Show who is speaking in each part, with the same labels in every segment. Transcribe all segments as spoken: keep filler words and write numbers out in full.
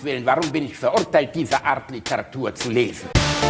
Speaker 1: Willen, warum bin ich verurteilt, diese Art Literatur zu lesen?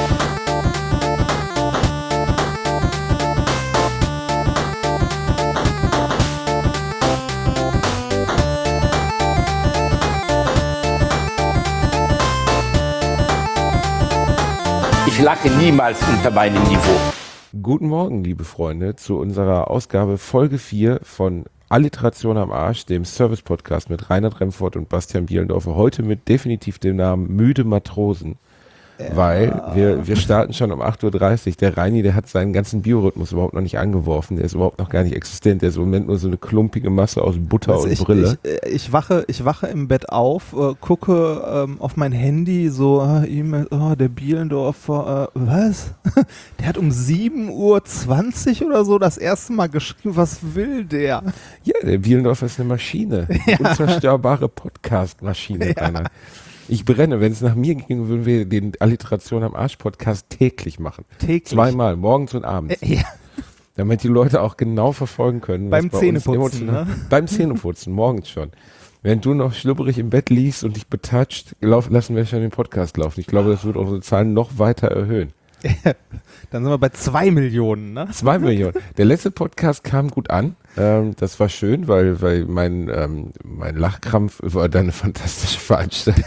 Speaker 1: Ich lache niemals unter meinem Niveau.
Speaker 2: Guten Morgen, liebe Freunde, zu unserer Ausgabe Folge vier von Alliteration am Arsch, dem Service-Podcast mit Reinhard Remford und Bastian Bielendorfer. Heute mit definitiv dem Namen Müde Matrosen. Ja. Weil wir, wir starten schon um acht Uhr dreißig. Der Reini, der hat seinen ganzen Biorhythmus überhaupt noch nicht angeworfen. Der ist überhaupt noch gar nicht existent. Der ist im Moment nur so eine klumpige Masse aus Butter also und
Speaker 3: ich,
Speaker 2: Brille.
Speaker 3: Ich, ich, wache, ich wache im Bett auf, äh, gucke ähm, auf mein Handy, so äh, E-Mail, oh, der Bielendorfer, äh, was? Der hat um sieben Uhr zwanzig oder so das erste Mal geschrieben, was will der?
Speaker 2: Ja, der Bielendorfer ist eine Maschine. Eine ja. unzerstörbare Podcast-Maschine. Ja. Ich brenne, wenn es nach mir ging, würden wir den Alliteration am Arsch Podcast täglich machen.
Speaker 3: Täglich?
Speaker 2: Zweimal, morgens und abends.
Speaker 3: Äh, ja.
Speaker 2: Damit die Leute auch genau verfolgen können.
Speaker 3: Beim bei Zähneputzen, ne?
Speaker 2: Beim Zähneputzen, morgens schon. Wenn du noch schlubberig im Bett liegst und dich betatscht, lauf, lassen wir schon den Podcast laufen. Ich glaube, das wird unsere Zahlen noch weiter erhöhen.
Speaker 3: Dann sind wir bei zwei Millionen, ne?
Speaker 2: Zwei Millionen. Der letzte Podcast kam gut an. Ähm, das war schön, weil, weil mein, ähm, mein Lachkrampf war dann eine fantastische Veranstaltung.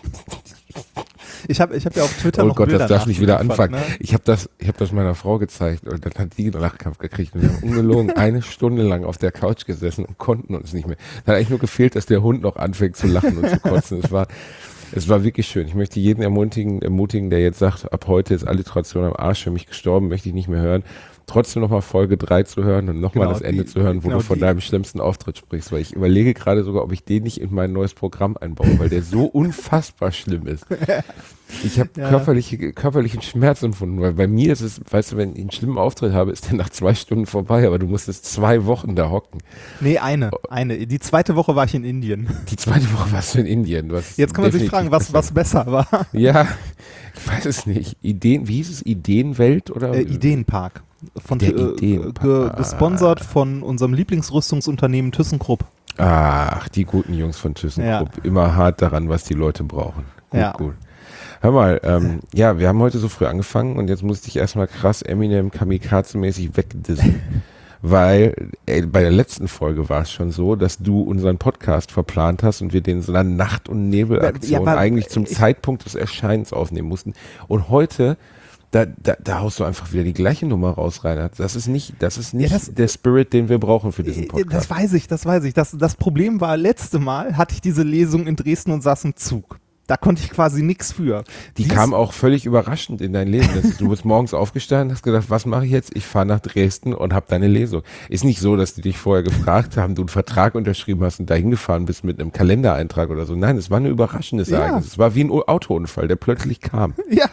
Speaker 3: Ich habe ich hab ja auf Twitter
Speaker 2: oh
Speaker 3: noch
Speaker 2: Gott,
Speaker 3: Bilder
Speaker 2: das darf nicht wieder anfangen.
Speaker 3: Ne?
Speaker 2: Ich habe das, ich hab das meiner Frau gezeigt und dann hat die einen Lachkrampf gekriegt. Und wir haben ungelogen eine Stunde lang auf der Couch gesessen und konnten uns nicht mehr. Da hat eigentlich nur gefehlt, dass der Hund noch anfängt zu lachen und zu kotzen. Es war Es war wirklich schön. Ich möchte jeden ermutigen, ermutigen, der jetzt sagt, ab heute ist Alliteration am Arsch für mich gestorben, möchte ich nicht mehr hören. Trotzdem nochmal Folge drei zu hören und nochmal genau, das Ende die, zu hören, wo genau du von die. deinem schlimmsten Auftritt sprichst. Weil ich überlege gerade sogar, ob ich den nicht in mein neues Programm einbaue, weil der so unfassbar schlimm ist. Ich habe ja. körperliche, körperlichen Schmerz empfunden, weil bei mir ist es, weißt du, wenn ich einen schlimmen Auftritt habe, ist der nach zwei Stunden vorbei, aber du musstest zwei Wochen da hocken.
Speaker 3: Nee, eine, eine. Die zweite Woche war ich in Indien.
Speaker 2: Die zweite Woche warst du in Indien. Du
Speaker 3: Jetzt kann man sich fragen, was, was besser war.
Speaker 2: Ja, ich weiß es nicht. Ideen, wie hieß es? Ideenwelt oder?
Speaker 3: Äh, Ideenpark. Von
Speaker 2: der
Speaker 3: äh,
Speaker 2: Ideenpark.
Speaker 3: Ge, gesponsert von unserem Lieblingsrüstungsunternehmen ThyssenKrupp.
Speaker 2: Ach, die guten Jungs von ThyssenKrupp. Ja. Immer hart daran, was die Leute brauchen. Gut,
Speaker 3: ja.
Speaker 2: gut. Hör mal, ähm, ja, wir haben heute so früh angefangen und jetzt musste ich erstmal krass Eminem Kamikaze-mäßig wegdissen. Weil ey, bei der letzten Folge war es schon so, dass du unseren Podcast verplant hast und wir den in so einer Nacht- und Nebelaktion ja, eigentlich zum Zeitpunkt des Erscheinens aufnehmen mussten. Und heute, da, da, da haust du einfach wieder die gleiche Nummer raus, Reinhard. Das ist nicht, das ist nicht ja, das, der Spirit, den wir brauchen für diesen Podcast.
Speaker 3: Das weiß ich, das weiß ich. Das, das Problem war, letzte Mal hatte ich diese Lesung in Dresden und saß im Zug. Da konnte ich quasi nichts für.
Speaker 2: Die Dies kam auch völlig überraschend in dein Leben. Das ist, du bist morgens aufgestanden, hast gedacht, was mache ich jetzt? Ich fahre nach Dresden und habe deine Lesung. Ist nicht so, dass die dich vorher gefragt haben, du einen Vertrag unterschrieben hast und dahin gefahren bist mit einem Kalendereintrag oder so. Nein, es war eine überraschendes Ereignis. Ja. Es war wie ein Autounfall, der plötzlich kam.
Speaker 3: Ja,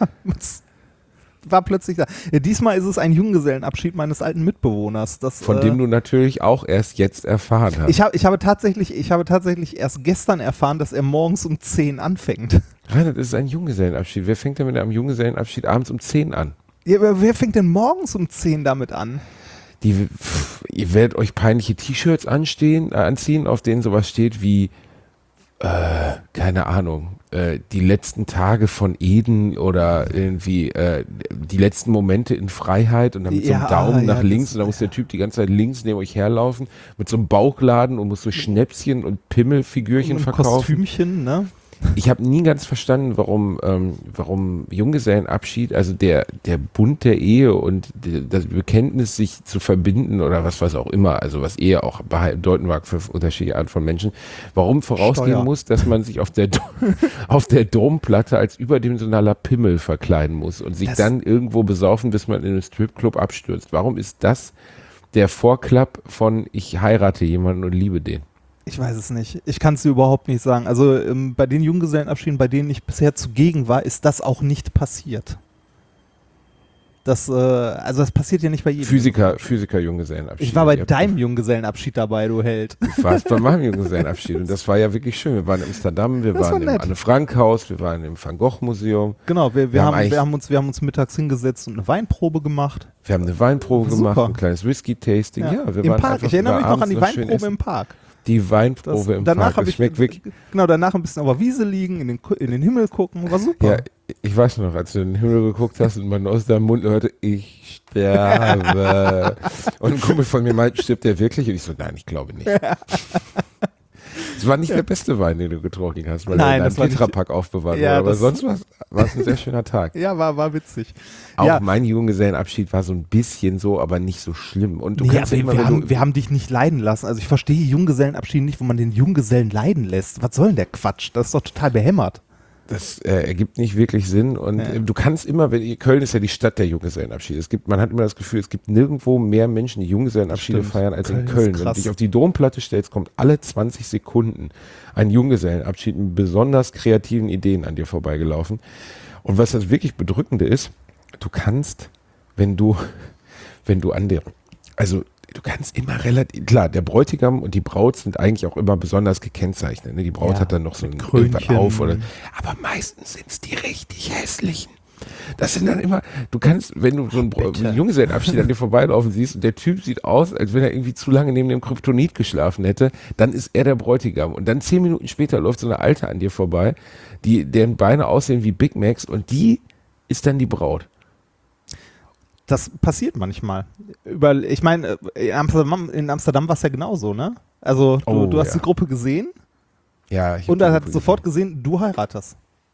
Speaker 3: war plötzlich da. Ja, diesmal ist es ein Junggesellenabschied meines alten Mitbewohners. Das,
Speaker 2: Von dem
Speaker 3: äh,
Speaker 2: du natürlich auch erst jetzt erfahren hast.
Speaker 3: Ich, hab, ich, habe tatsächlich, ich habe tatsächlich erst gestern erfahren, dass er morgens um zehn anfängt.
Speaker 2: Reinhard, das ist ein Junggesellenabschied. Wer fängt denn mit einem Junggesellenabschied abends um zehn an?
Speaker 3: Ja, aber wer fängt denn morgens um zehn damit an?
Speaker 2: Die, pff, ihr werdet euch peinliche T-Shirts anstehen, äh, anziehen, auf denen sowas steht wie Äh, keine Ahnung, äh, die letzten Tage von Eden oder irgendwie äh, die letzten Momente in Freiheit und dann mit ja, so einem Daumen ja, nach links und dann muss der Typ die ganze Zeit links neben euch herlaufen mit so einem Bauchladen und muss so Schnäpschen und Pimmelfigürchen und verkaufen.
Speaker 3: Kostümchen, ne?
Speaker 2: Ich habe nie ganz verstanden, warum, ähm, warum Junggesellenabschied, also der, der Bund der Ehe und die, das Bekenntnis, sich zu verbinden oder was was auch immer, also was Ehe auch bedeuten mag für unterschiedliche Arten von Menschen, warum vorausgehen Steuer. muss, dass man sich auf der, auf der Domplatte als überdimensionaler Pimmel verkleiden muss und sich das dann irgendwo besaufen, bis man in einen Stripclub abstürzt. Warum ist das der Vorklapp von ich heirate jemanden und liebe den?
Speaker 3: Ich weiß es nicht. Ich kann es dir überhaupt nicht sagen. Also ähm, bei den Junggesellenabschieden, bei denen ich bisher zugegen war, ist das auch nicht passiert. Das, äh, also das passiert ja nicht bei jedem.
Speaker 2: Physiker, Physiker-Junggesellenabschied.
Speaker 3: Ich war bei deinem Junggesellenabschied dabei, du Held.
Speaker 2: Du warst bei meinem Junggesellenabschied und das war ja wirklich schön. Wir waren in Amsterdam, wir das waren war im Anne-Frank-Haus, wir waren im Van Gogh-Museum.
Speaker 3: Genau, wir, wir, wir, haben, haben wir, haben uns, wir haben uns mittags hingesetzt und eine Weinprobe gemacht.
Speaker 2: Wir haben eine Weinprobe gemacht, ein kleines Whisky-Tasting. Ja,
Speaker 3: ja, wir im waren Park. Einfach, ich erinnere mich noch an die Weinprobe im Park.
Speaker 2: Die
Speaker 3: Das,
Speaker 2: Weinprobe im
Speaker 3: danach
Speaker 2: Park,
Speaker 3: habe
Speaker 2: das
Speaker 3: ich
Speaker 2: schmeckt wirklich.
Speaker 3: genau danach ein bisschen auf der Wiese liegen, in den, Ku- in den Himmel gucken, war super.
Speaker 2: Ja, ich weiß noch, als du in den Himmel geguckt hast und man aus deinem Mund hörte, ich sterbe. Und ein Kumpel von mir meinte, stirbt der wirklich? Und ich so, nein, ich glaube nicht. Es war nicht der beste Wein, den du getrunken hast, weil
Speaker 3: Nein,
Speaker 2: er in
Speaker 3: das war
Speaker 2: einem
Speaker 3: nicht-
Speaker 2: Tetrapack aufbewahrt
Speaker 3: Ja,
Speaker 2: wurde. Aber
Speaker 3: das-
Speaker 2: sonst war es- war es ein sehr schöner Tag.
Speaker 3: Ja, war, war witzig.
Speaker 2: Auch
Speaker 3: ja.
Speaker 2: mein Junggesellenabschied war so ein bisschen so, aber nicht so schlimm. Und du
Speaker 3: Nee,
Speaker 2: kannst
Speaker 3: aber
Speaker 2: immer,
Speaker 3: wir,
Speaker 2: wenn
Speaker 3: haben,
Speaker 2: du,
Speaker 3: wir haben dich nicht leiden lassen. Also ich verstehe Junggesellenabschied nicht, wo man den Junggesellen leiden lässt. Was soll denn der Quatsch? Das ist doch total behämmert.
Speaker 2: das äh, ergibt nicht wirklich Sinn. Und
Speaker 3: Ja.
Speaker 2: äh, du kannst immer, wenn Köln ist ja die Stadt der Junggesellenabschiede. Es gibt, man hat immer das Gefühl, es gibt nirgendwo mehr Menschen, die Junggesellenabschiede
Speaker 3: Stimmt.
Speaker 2: feiern als
Speaker 3: Köln
Speaker 2: in
Speaker 3: ist
Speaker 2: Köln. Wenn du
Speaker 3: krass.
Speaker 2: dich auf die Domplatte stellst, kommt alle zwanzig Sekunden ein Junggesellenabschied mit besonders kreativen Ideen an dir vorbeigelaufen. Und was das wirklich Bedrückende ist, du kannst, wenn du, wenn du an der, also du kannst immer relativ, klar, der Bräutigam und die Braut sind eigentlich auch immer besonders gekennzeichnet. Ne? Die Braut
Speaker 3: Ja,
Speaker 2: hat dann noch so ein
Speaker 3: mit
Speaker 2: irgendwas
Speaker 3: Krönchen.
Speaker 2: auf oder, aber meistens sind es die richtig hässlichen. Das sind dann immer, du kannst, wenn du so einen, Br-
Speaker 3: Bitte.
Speaker 2: einen Junggesellenabschied an dir vorbeilaufen siehst und der Typ sieht aus, als wenn er irgendwie zu lange neben dem Kryptonit geschlafen hätte, dann ist er der Bräutigam. Und dann zehn Minuten später läuft so eine Alte an dir vorbei, die, deren Beine aussehen wie Big Macs und die ist dann die Braut.
Speaker 3: Das passiert manchmal. Über, ich meine, in Amsterdam, in Amsterdam war es ja genauso, ne? Also du,
Speaker 2: Oh,
Speaker 3: du hast
Speaker 2: ja.
Speaker 3: die Gruppe gesehen
Speaker 2: Ja, ich hab
Speaker 3: und
Speaker 2: die
Speaker 3: er hat
Speaker 2: Gruppe
Speaker 3: sofort
Speaker 2: gesehen.
Speaker 3: gesehen, du heiratest.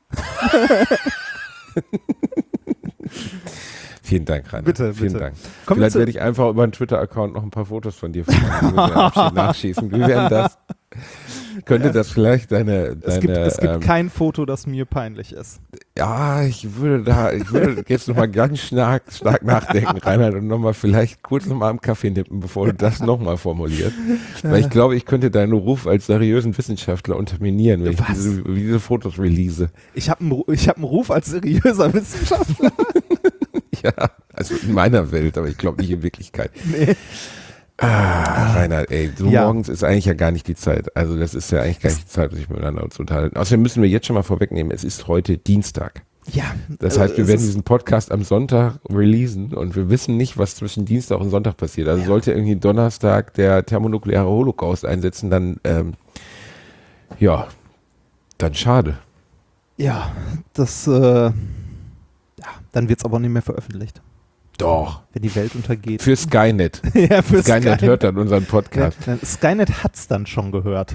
Speaker 2: Vielen Dank, Rainer.
Speaker 3: Bitte,
Speaker 2: Vielen
Speaker 3: bitte.
Speaker 2: Dank.
Speaker 3: Kommen wir
Speaker 2: Vielleicht
Speaker 3: zu-
Speaker 2: werde ich einfach über einen Twitter-Account noch ein paar Fotos von dir von meinem Junggesellenabschied nachschießen. Wie wären das? Könnte das vielleicht deine,
Speaker 3: Es
Speaker 2: deine
Speaker 3: gibt, es gibt
Speaker 2: ähm,
Speaker 3: kein Foto, das mir peinlich ist.
Speaker 2: ja, ich würde da, ich würde jetzt nochmal ganz stark, stark nachdenken, Reinhard, und nochmal vielleicht kurz nochmal am Kaffee nippen, bevor du das nochmal formulierst. Weil ich glaube, ich könnte deinen Ruf als seriösen Wissenschaftler unterminieren, wenn ich
Speaker 3: Was?
Speaker 2: diese, diese Fotos release.
Speaker 3: Ich habe einen, Ru- ich hab einen Ruf als seriöser Wissenschaftler.
Speaker 2: Ja, also in meiner Welt, aber ich glaube nicht in Wirklichkeit.
Speaker 3: Nee.
Speaker 2: Ah, Reinhard, ey, so
Speaker 3: Ja.
Speaker 2: morgens ist eigentlich ja gar nicht die Zeit. Also das ist ja eigentlich gar nicht die Zeit, sich miteinander zu unterhalten. Außerdem müssen wir jetzt schon mal vorwegnehmen, es ist heute Dienstag.
Speaker 3: Ja.
Speaker 2: Das
Speaker 3: äh,
Speaker 2: heißt, wir
Speaker 3: es
Speaker 2: werden
Speaker 3: ist-
Speaker 2: diesen Podcast am Sonntag releasen und wir wissen nicht, was zwischen Dienstag und Sonntag passiert. Also
Speaker 3: Ja.
Speaker 2: sollte irgendwie Donnerstag der thermonukleare Holocaust einsetzen, dann, ähm, ja, dann schade.
Speaker 3: Ja, das, äh, ja, dann wird es aber nicht mehr veröffentlicht,
Speaker 2: Doch.
Speaker 3: wenn die Welt untergeht.
Speaker 2: Für Skynet.
Speaker 3: ja, für
Speaker 2: Skynet hört dann unseren Podcast.
Speaker 3: Ja, Skynet hat es dann schon gehört.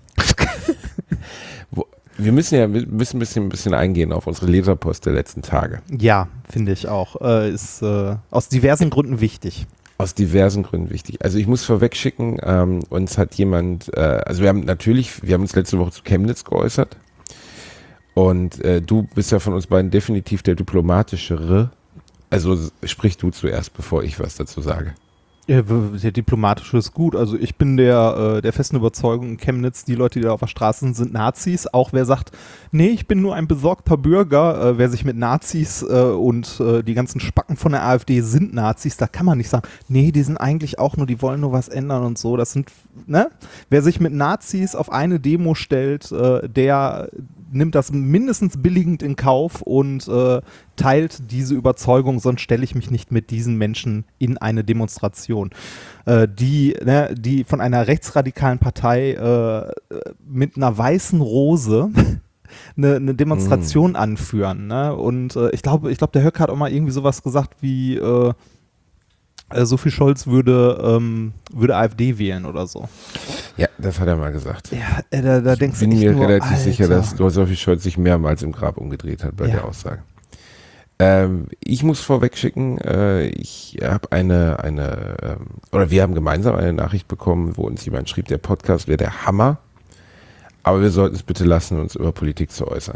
Speaker 2: Wo, wir müssen ja wir müssen ein bisschen, ein bisschen eingehen auf unsere Leserpost der letzten Tage.
Speaker 3: Ja, finde ich auch. Äh, ist äh, aus diversen Gründen wichtig.
Speaker 2: Aus diversen Gründen wichtig. Also ich muss vorweg schicken, ähm, uns hat jemand, äh, also wir haben natürlich, wir haben uns letzte Woche zu Chemnitz geäußert und äh, du bist ja von uns beiden definitiv der diplomatischere. Also s- sprich du zuerst, bevor ich was dazu sage.
Speaker 3: Ja, w- der diplomatische ist gut. Also ich bin der, äh, der festen Überzeugung in Chemnitz, die Leute, die da auf der Straße sind, sind Nazis. Auch wer sagt, nee, ich bin nur ein besorgter Bürger, äh, wer sich mit Nazis äh, und äh, die ganzen Spacken von der AfD sind Nazis, da kann man nicht sagen, nee, die sind eigentlich auch nur, die wollen nur was ändern und so. Das sind, ne? Wer sich mit Nazis auf eine Demo stellt, äh, der nimmt das mindestens billigend in Kauf und äh, teilt diese Überzeugung, sonst stelle ich mich nicht mit diesen Menschen in eine Demonstration. Äh, die, ne, die von einer rechtsradikalen Partei äh, mit einer weißen Rose eine, eine Demonstration anführen. Ne? Und äh, ich glaube, ich glaube, der Höck hat auch mal irgendwie sowas gesagt wie äh, äh, Sophie Scholz würde, ähm, würde AfD wählen oder so.
Speaker 2: Ja, das hat er mal gesagt.
Speaker 3: Ja, äh, da, da denkst
Speaker 2: Ich bin
Speaker 3: du echt
Speaker 2: mir
Speaker 3: nur,
Speaker 2: relativ
Speaker 3: Alter.
Speaker 2: sicher, dass Sophie Scholz sich mehrmals im Grab umgedreht hat bei
Speaker 3: Ja.
Speaker 2: der Aussage. Ähm, ich muss vorweg schicken, äh, ich habe eine, eine ähm, oder wir haben gemeinsam eine Nachricht bekommen, wo uns jemand schrieb, der Podcast wäre der Hammer, aber wir sollten es bitte lassen, uns über Politik zu äußern.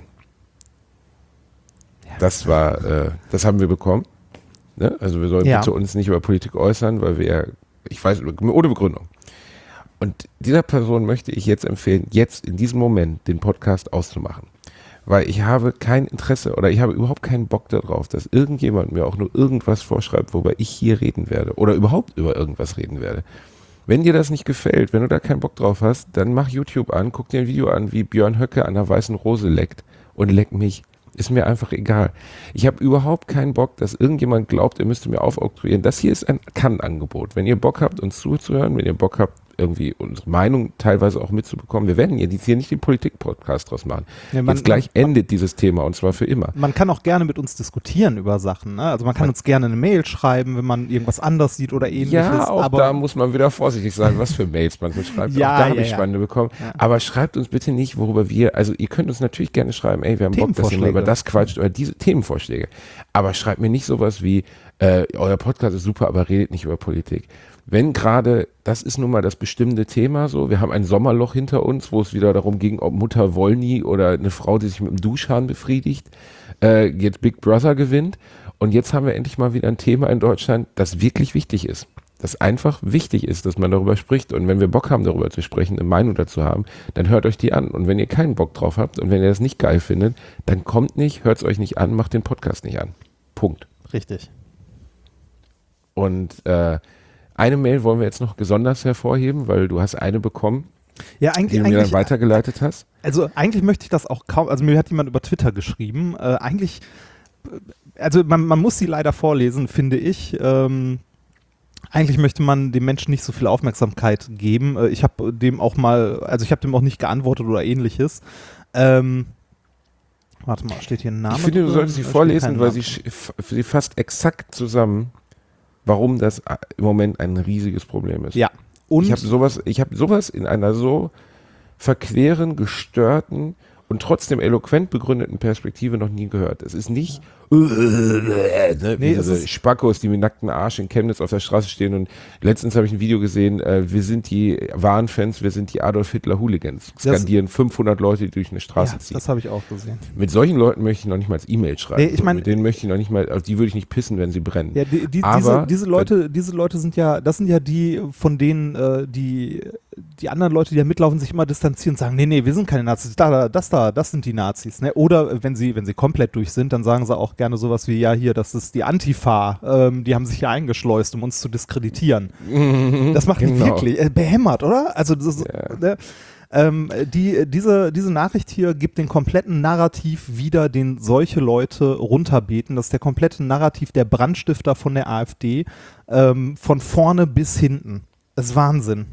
Speaker 2: Das war, äh, das haben wir bekommen. Ne? Also wir sollen
Speaker 3: Ja.
Speaker 2: bitte uns nicht über Politik äußern, weil wir, ich weiß, ohne Begründung. Und dieser Person möchte ich jetzt empfehlen, jetzt in diesem Moment den Podcast auszumachen. Weil ich habe kein Interesse oder ich habe überhaupt keinen Bock darauf, dass irgendjemand mir auch nur irgendwas vorschreibt, worüber ich hier reden werde oder überhaupt über irgendwas reden werde. Wenn dir das nicht gefällt, wenn du da keinen Bock drauf hast, dann mach YouTube an, guck dir ein Video an, wie Björn Höcke an der weißen Rose leckt und leck mich. Ist mir einfach egal. Ich habe überhaupt keinen Bock, dass irgendjemand glaubt, er müsste mir aufoktroyieren. Das hier ist ein Kann-Angebot. Wenn ihr Bock habt, uns zuzuhören, wenn ihr Bock habt, irgendwie unsere Meinung teilweise auch mitzubekommen. Wir werden jetzt hier nicht den Politik-Podcast draus machen.
Speaker 3: Ja, man,
Speaker 2: jetzt gleich
Speaker 3: man,
Speaker 2: endet dieses Thema und zwar für immer.
Speaker 3: Man kann auch gerne mit uns diskutieren über Sachen. Ne? Also man kann uns gerne eine Mail schreiben, wenn man irgendwas anders sieht oder ähnliches.
Speaker 2: Ja, auch
Speaker 3: aber
Speaker 2: da muss man wieder vorsichtig sein, was für Mails man so schreibt.
Speaker 3: Ja,
Speaker 2: auch da
Speaker 3: ja,
Speaker 2: habe ich
Speaker 3: ja.
Speaker 2: spannende bekommen.
Speaker 3: Ja.
Speaker 2: Aber schreibt uns bitte nicht, worüber wir, also ihr könnt uns natürlich gerne schreiben, ey, wir haben Bock, dass ihr mal über das quatscht oder diese Themenvorschläge. Aber schreibt mir nicht sowas wie, äh, euer Podcast ist super, aber redet nicht über Politik. Wenn gerade, das ist nun mal das bestimmte Thema so, wir haben ein Sommerloch hinter uns, wo es wieder darum ging, ob Mutter Wollny oder eine Frau, die sich mit dem Duschhahn befriedigt, äh, jetzt Big Brother gewinnt. Und jetzt haben wir endlich mal wieder ein Thema in Deutschland, das wirklich wichtig ist. Das einfach wichtig ist, dass man darüber spricht. Und wenn wir Bock haben, darüber zu sprechen, eine Meinung dazu haben, dann hört euch die an. Und wenn ihr keinen Bock drauf habt und wenn ihr das nicht geil findet, dann kommt nicht, hört es euch nicht an, macht den Podcast nicht an. Punkt.
Speaker 3: richtig.
Speaker 2: Und äh, eine Mail wollen wir jetzt noch besonders hervorheben, weil du hast eine bekommen,
Speaker 3: Ja,
Speaker 2: die
Speaker 3: eigentlich,
Speaker 2: du mir dann
Speaker 3: eigentlich
Speaker 2: weitergeleitet hast.
Speaker 3: also eigentlich möchte ich das auch kaum, also mir hat jemand über Twitter geschrieben, äh, eigentlich, äh, also man, man muss sie leider vorlesen, finde ich. Ähm, eigentlich möchte man dem Menschen nicht so viel Aufmerksamkeit geben. Äh, ich habe dem auch mal, also ich habe dem auch nicht geantwortet oder ähnliches. Ähm, warte mal, steht hier ein Name?
Speaker 2: Ich finde, du
Speaker 3: drin?
Speaker 2: solltest sie
Speaker 3: Da steht
Speaker 2: vorlesen,
Speaker 3: kein
Speaker 2: weil
Speaker 3: Name.
Speaker 2: sie, sch- f- sie fasst exakt zusammen, warum das äh, im Moment ein riesiges Problem ist.
Speaker 3: Ja, und
Speaker 2: Ich habe sowas, ich habe sowas in einer so verqueren, gestörten und trotzdem eloquent begründeten Perspektive noch nie gehört. Es ist nicht ne, wie
Speaker 3: Nee, es
Speaker 2: diese
Speaker 3: ist-
Speaker 2: Spackos, die mit nacktem Arsch in Chemnitz auf der Straße stehen und letztens habe ich ein Video gesehen, äh, wir sind die wahren Fans, wir sind die Adolf Hitler Hooligans. Skandieren fünfhundert Leute, die durch eine Straße
Speaker 3: ja,
Speaker 2: ziehen.
Speaker 3: das habe ich auch gesehen.
Speaker 2: Mit solchen Leuten möchte ich noch nicht mal als E-Mail schreiben.
Speaker 3: Nee, ich
Speaker 2: So,
Speaker 3: mein-
Speaker 2: mit denen möchte ich noch nicht mal, auf die würde ich nicht pissen, wenn sie brennen.
Speaker 3: Ja, die, die,
Speaker 2: Aber-
Speaker 3: diese, diese Leute, diese Leute sind ja, das sind ja die, von denen äh, die, die anderen Leute, die da mitlaufen, sich immer distanzieren und sagen, nee, nee, wir sind keine Nazis, da, da, das da, das sind die Nazis. Ne? Oder wenn sie, wenn sie komplett durch sind, dann sagen sie auch gerne sowas wie, ja, hier, das ist die Antifa, ähm, die haben sich hier eingeschleust, um uns zu diskreditieren. Das machen die
Speaker 2: Genau.
Speaker 3: wirklich. Äh, behämmert, oder? Also das, ist,
Speaker 2: Ja.
Speaker 3: ne? ähm, die, diese, diese Nachricht hier gibt den kompletten Narrativ wieder, den solche Leute runterbeten. Das ist der komplette Narrativ der Brandstifter von der AfD, ähm, von vorne bis hinten. Das ist Wahnsinn.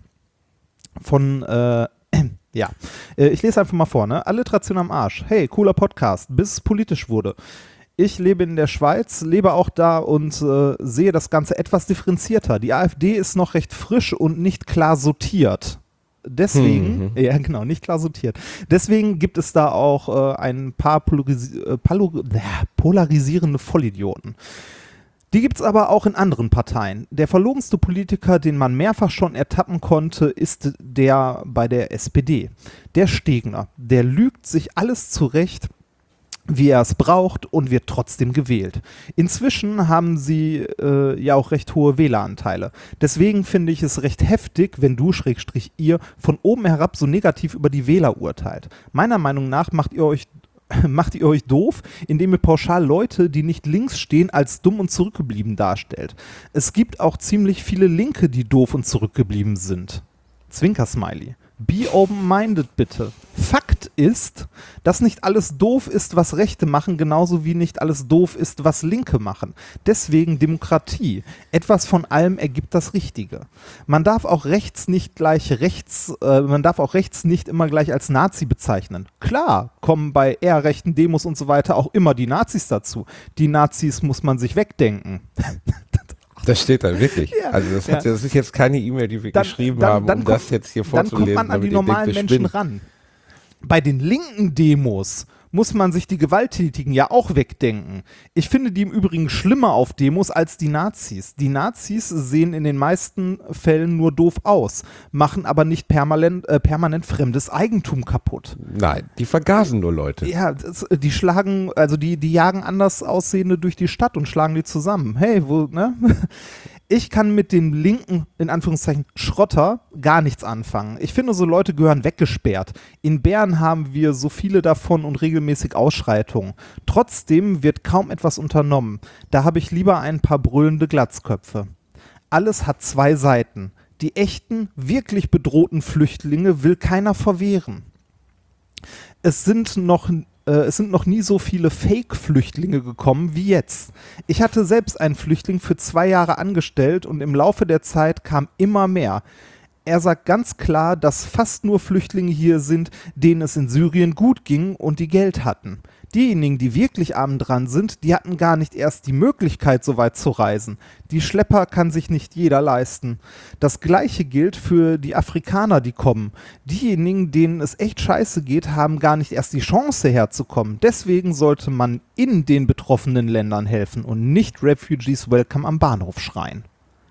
Speaker 3: Von, äh, ja, äh, ich lese einfach mal vor, ne? Alliteration am Arsch. Hey, cooler Podcast, bis es politisch wurde. Ich lebe in der Schweiz, lebe auch da und äh, sehe das Ganze etwas differenzierter. Die AfD ist noch recht frisch und nicht klar sortiert. Deswegen,
Speaker 2: Mhm.
Speaker 3: ja genau, nicht klar sortiert. Deswegen gibt es da auch äh, ein paar polaris äh, palo äh, polarisierende Vollidioten. Die gibt es aber auch in anderen Parteien. Der verlogenste Politiker, den man mehrfach schon ertappen konnte, ist der bei der S P D. Der Stegner. Der lügt sich alles zurecht, wie er es braucht und wird trotzdem gewählt. Inzwischen haben sie äh, ja auch recht hohe Wähleranteile. Deswegen finde ich es recht heftig, wenn du, Schrägstrich ihr, von oben herab so negativ über die Wähler urteilt. Meiner Meinung nach macht ihr euch macht ihr euch doof, indem ihr pauschal Leute, die nicht links stehen, als dumm und zurückgeblieben darstellt. Es gibt auch ziemlich viele Linke, die doof und zurückgeblieben sind. Zwinker-Smiley. Be open-minded bitte. Fakt ist, dass nicht alles doof ist, was Rechte machen, genauso wie nicht alles doof ist, was Linke machen. Deswegen Demokratie. Etwas von allem ergibt das Richtige. Man darf auch rechts nicht gleich rechts, äh, man darf auch rechts nicht immer gleich als Nazi bezeichnen. Klar, kommen bei eher rechten Demos und so weiter auch immer die Nazis dazu. Die Nazis muss man sich wegdenken.
Speaker 2: Das steht da wirklich.
Speaker 3: Ja.
Speaker 2: Also das, hat,
Speaker 3: Ja.
Speaker 2: das ist jetzt keine E-Mail, die wir
Speaker 3: Dann-
Speaker 2: geschrieben
Speaker 3: dann-
Speaker 2: haben,
Speaker 3: dann
Speaker 2: um
Speaker 3: kommt-
Speaker 2: das jetzt hier
Speaker 3: Dann
Speaker 2: vorzulesen.
Speaker 3: kommt man an
Speaker 2: damit
Speaker 3: die
Speaker 2: ihr denkt,
Speaker 3: normalen
Speaker 2: wir
Speaker 3: Menschen
Speaker 2: spinnen.
Speaker 3: ran. Bei den linken Demos muss man sich die Gewalttätigen ja auch wegdenken. Ich finde die im Übrigen schlimmer auf Demos als die Nazis. Die Nazis sehen in den meisten Fällen nur doof aus, machen aber nicht permanent, äh, permanent fremdes Eigentum kaputt.
Speaker 2: Nein, die vergasen nur Leute.
Speaker 3: Ja, das, die schlagen, also die, die jagen anders Aussehende durch die Stadt und schlagen die zusammen. Hey, wo, ne? Ich kann mit dem linken, in Anführungszeichen, Schrotter gar nichts anfangen. Ich finde, so Leute gehören weggesperrt. In Bern haben wir so viele davon und regelmäßig Ausschreitungen. Trotzdem wird kaum etwas unternommen. Da habe ich lieber ein paar brüllende Glatzköpfe. Alles hat zwei Seiten. Die echten, wirklich bedrohten Flüchtlinge will keiner verwehren. Es sind noch äh, es sind noch nie so viele Fake-Flüchtlinge gekommen wie jetzt. Ich hatte selbst einen Flüchtling für zwei Jahre angestellt und im Laufe der Zeit kam immer mehr. er sagt ganz klar, dass fast nur Flüchtlinge hier sind, denen es in Syrien gut ging und die Geld hatten. Diejenigen, die wirklich arm dran sind, die hatten gar nicht erst die Möglichkeit, so weit zu reisen. Die Schlepper kann sich nicht jeder leisten. Das Gleiche gilt für die Afrikaner, die kommen. Diejenigen, denen es echt scheiße geht, haben gar nicht erst die Chance herzukommen. Deswegen sollte man in den betroffenen Ländern helfen und nicht Refugees Welcome am Bahnhof schreien.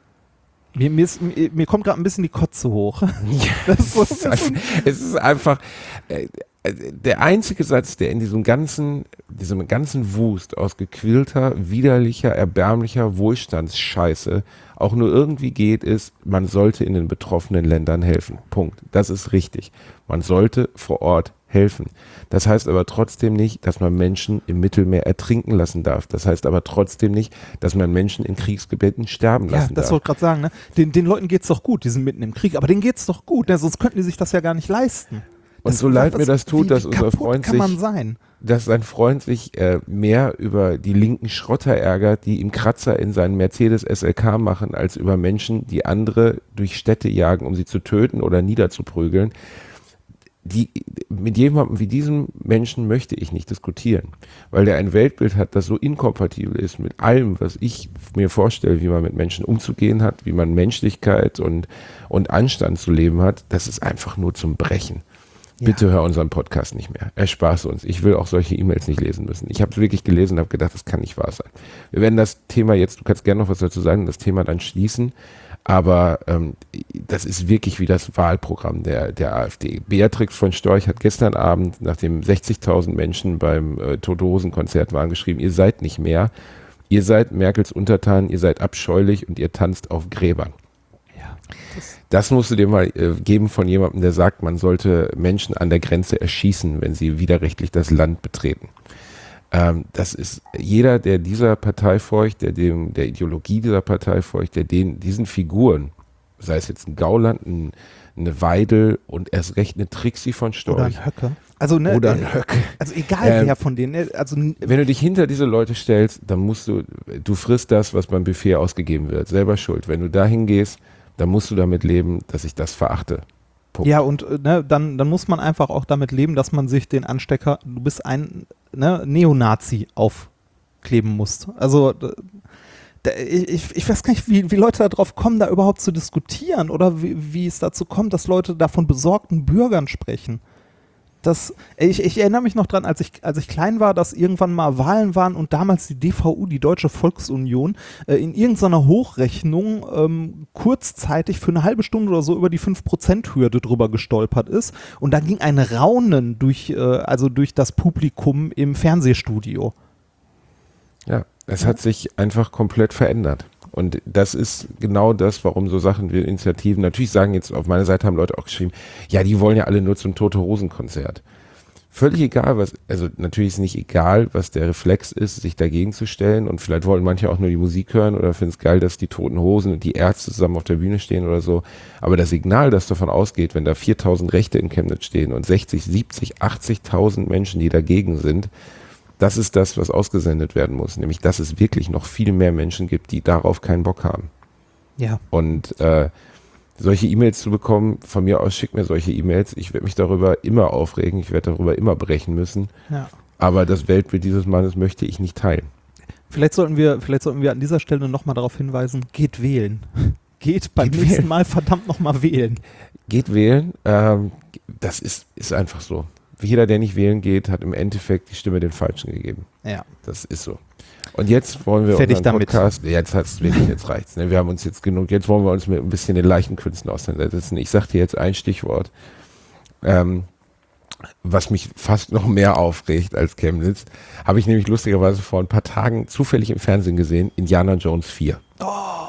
Speaker 3: Mir, mir, ist, mir, mir kommt gerade ein bisschen die Kotze hoch.
Speaker 2: Ja,
Speaker 3: Das ist so
Speaker 2: es, ist einfach, es ist einfach äh, der einzige Satz, der in diesem ganzen, diesem ganzen Wust aus gequillter, widerlicher, erbärmlicher Wohlstandsscheiße auch nur irgendwie geht, ist, man sollte in den betroffenen Ländern helfen. Punkt. Das ist richtig. Man sollte vor Ort helfen. Das heißt aber trotzdem nicht, dass man Menschen im Mittelmeer ertrinken lassen darf. Das heißt aber trotzdem nicht, dass man Menschen in Kriegsgebieten sterben
Speaker 3: Ja,
Speaker 2: lassen
Speaker 3: das
Speaker 2: darf.
Speaker 3: wollte ich gerade sagen. Ne? Den, den Leuten geht's doch gut, die sind mitten im Krieg, aber denen geht's doch gut, ne? Sonst könnten die sich das ja gar nicht leisten.
Speaker 2: Und
Speaker 3: Das-
Speaker 2: so leid
Speaker 3: was-
Speaker 2: mir das tut,
Speaker 3: wie,
Speaker 2: dass
Speaker 3: wie
Speaker 2: unser
Speaker 3: kaputt
Speaker 2: Freund
Speaker 3: kann man
Speaker 2: sich,
Speaker 3: sein?
Speaker 2: dass sein Freund sich äh, mehr über die linken Schrotter ärgert, die ihm Kratzer in seinen Mercedes S L K machen, als über Menschen, die andere durch Städte jagen, um sie zu töten oder niederzuprügeln. Die, mit jemandem wie diesem Menschen möchte ich nicht diskutieren, weil der ein Weltbild hat, das so inkompatibel ist mit allem, was ich mir vorstelle, wie man mit Menschen umzugehen hat, wie man Menschlichkeit und, und Anstand zu leben hat. Das ist einfach nur zum Brechen.
Speaker 3: Ja.
Speaker 2: Bitte hör unseren Podcast nicht mehr. Erspare uns. Ich will auch solche E-Mails nicht lesen müssen. Ich habe es wirklich gelesen und habe gedacht, das kann nicht wahr sein. Wir werden das Thema jetzt, du kannst gerne noch was dazu sagen, das Thema dann schließen. Aber ähm, das ist wirklich wie das Wahlprogramm der, der AfD. Beatrix von Storch hat gestern Abend, nachdem sechzigtausend Menschen beim äh, Tote Hosen Konzert waren, geschrieben, ihr seid nicht mehr. Ihr seid Merkels Untertanen, ihr seid abscheulich und ihr tanzt auf Gräbern.
Speaker 3: Ja, das,
Speaker 2: Das musst du dir mal äh, geben von jemandem, der sagt, man sollte Menschen an der Grenze erschießen, wenn sie widerrechtlich das Land betreten. Ähm, das ist jeder, der dieser Partei folgt, der dem der Ideologie dieser Partei folgt, der den diesen Figuren, sei es jetzt ein Gauland, ein, eine Weidel und erst recht eine Trixie von Storch
Speaker 3: oder ein Höcke. Also, ne,
Speaker 2: oder
Speaker 3: äh,
Speaker 2: ein Höcke.
Speaker 3: also egal
Speaker 2: Ähm,
Speaker 3: wer von denen, ne, also n-
Speaker 2: Wenn du dich hinter diese Leute stellst, dann musst du, du frisst das, was beim Buffet ausgegeben wird. Selber schuld. Wenn du dahin gehst, dann musst du damit leben, dass ich das verachte. Punkt.
Speaker 3: ja, und äh, ne, dann, dann muss man einfach auch damit leben, dass man sich den Anstecker, du bist ein ne, Neonazi, aufkleben muss. Also d- da, ich, ich weiß gar nicht, wie, wie Leute darauf kommen, da überhaupt zu diskutieren oder wie, wie es dazu kommt, dass Leute da von besorgten Bürgern sprechen. Das, ich, ich erinnere mich noch dran, als ich, als ich klein war, dass irgendwann mal Wahlen waren und damals die D V U, die Deutsche Volksunion, äh, in irgendeiner Hochrechnung ähm, kurzzeitig für eine halbe Stunde oder so über die fünf Prozent Hürde drüber gestolpert ist. Und da ging ein Raunen durch, äh, also durch das Publikum im Fernsehstudio.
Speaker 2: Ja, es hat sich einfach komplett verändert. Und das ist genau das, warum so Sachen wie Initiativen, natürlich sagen jetzt, auf meiner Seite haben Leute auch geschrieben, ja, die wollen ja alle nur zum Tote Hosen Konzert. Völlig egal, was, also natürlich ist nicht egal, was der Reflex ist, sich dagegen zu stellen und vielleicht wollen manche auch nur die Musik hören oder finden es geil, dass die Toten Hosen und die Ärzte zusammen auf der Bühne stehen oder so. Aber das Signal, das davon ausgeht, wenn da viertausend Rechte in Chemnitz stehen und sechzig, siebzig, achtzigtausend Menschen, die dagegen sind, das ist das, was ausgesendet werden muss. Nämlich, dass es wirklich noch viel mehr Menschen gibt, die darauf keinen Bock haben.
Speaker 3: Ja.
Speaker 2: Und äh, solche E-Mails zu bekommen, von mir aus schick mir solche E-Mails. Ich werde mich darüber immer aufregen, ich werde darüber immer brechen müssen.
Speaker 3: Ja.
Speaker 2: Aber das Weltbild dieses Mannes möchte ich nicht teilen.
Speaker 3: Vielleicht sollten wir, vielleicht sollten wir an dieser Stelle nochmal darauf hinweisen, geht wählen. Geht beim
Speaker 2: Geht
Speaker 3: nächsten
Speaker 2: wählen.
Speaker 3: Mal verdammt nochmal wählen.
Speaker 2: Geht wählen, ähm, das ist, ist einfach so. Jeder, der nicht wählen geht, hat im Endeffekt die Stimme den Falschen gegeben.
Speaker 3: Ja.
Speaker 2: Das ist so. Und jetzt wollen wir
Speaker 3: Fertig
Speaker 2: unseren
Speaker 3: damit.
Speaker 2: Podcast, jetzt hat's wirklich, jetzt reicht's. Ne? Wir haben uns jetzt genug, jetzt wollen wir uns mit ein bisschen den Leichenkünsten auseinandersetzen. Ich sag dir jetzt ein Stichwort, ähm, was mich fast noch mehr aufregt als Chemnitz, habe ich nämlich lustigerweise vor ein paar Tagen zufällig im Fernsehen gesehen, Indiana Jones vier. Oh.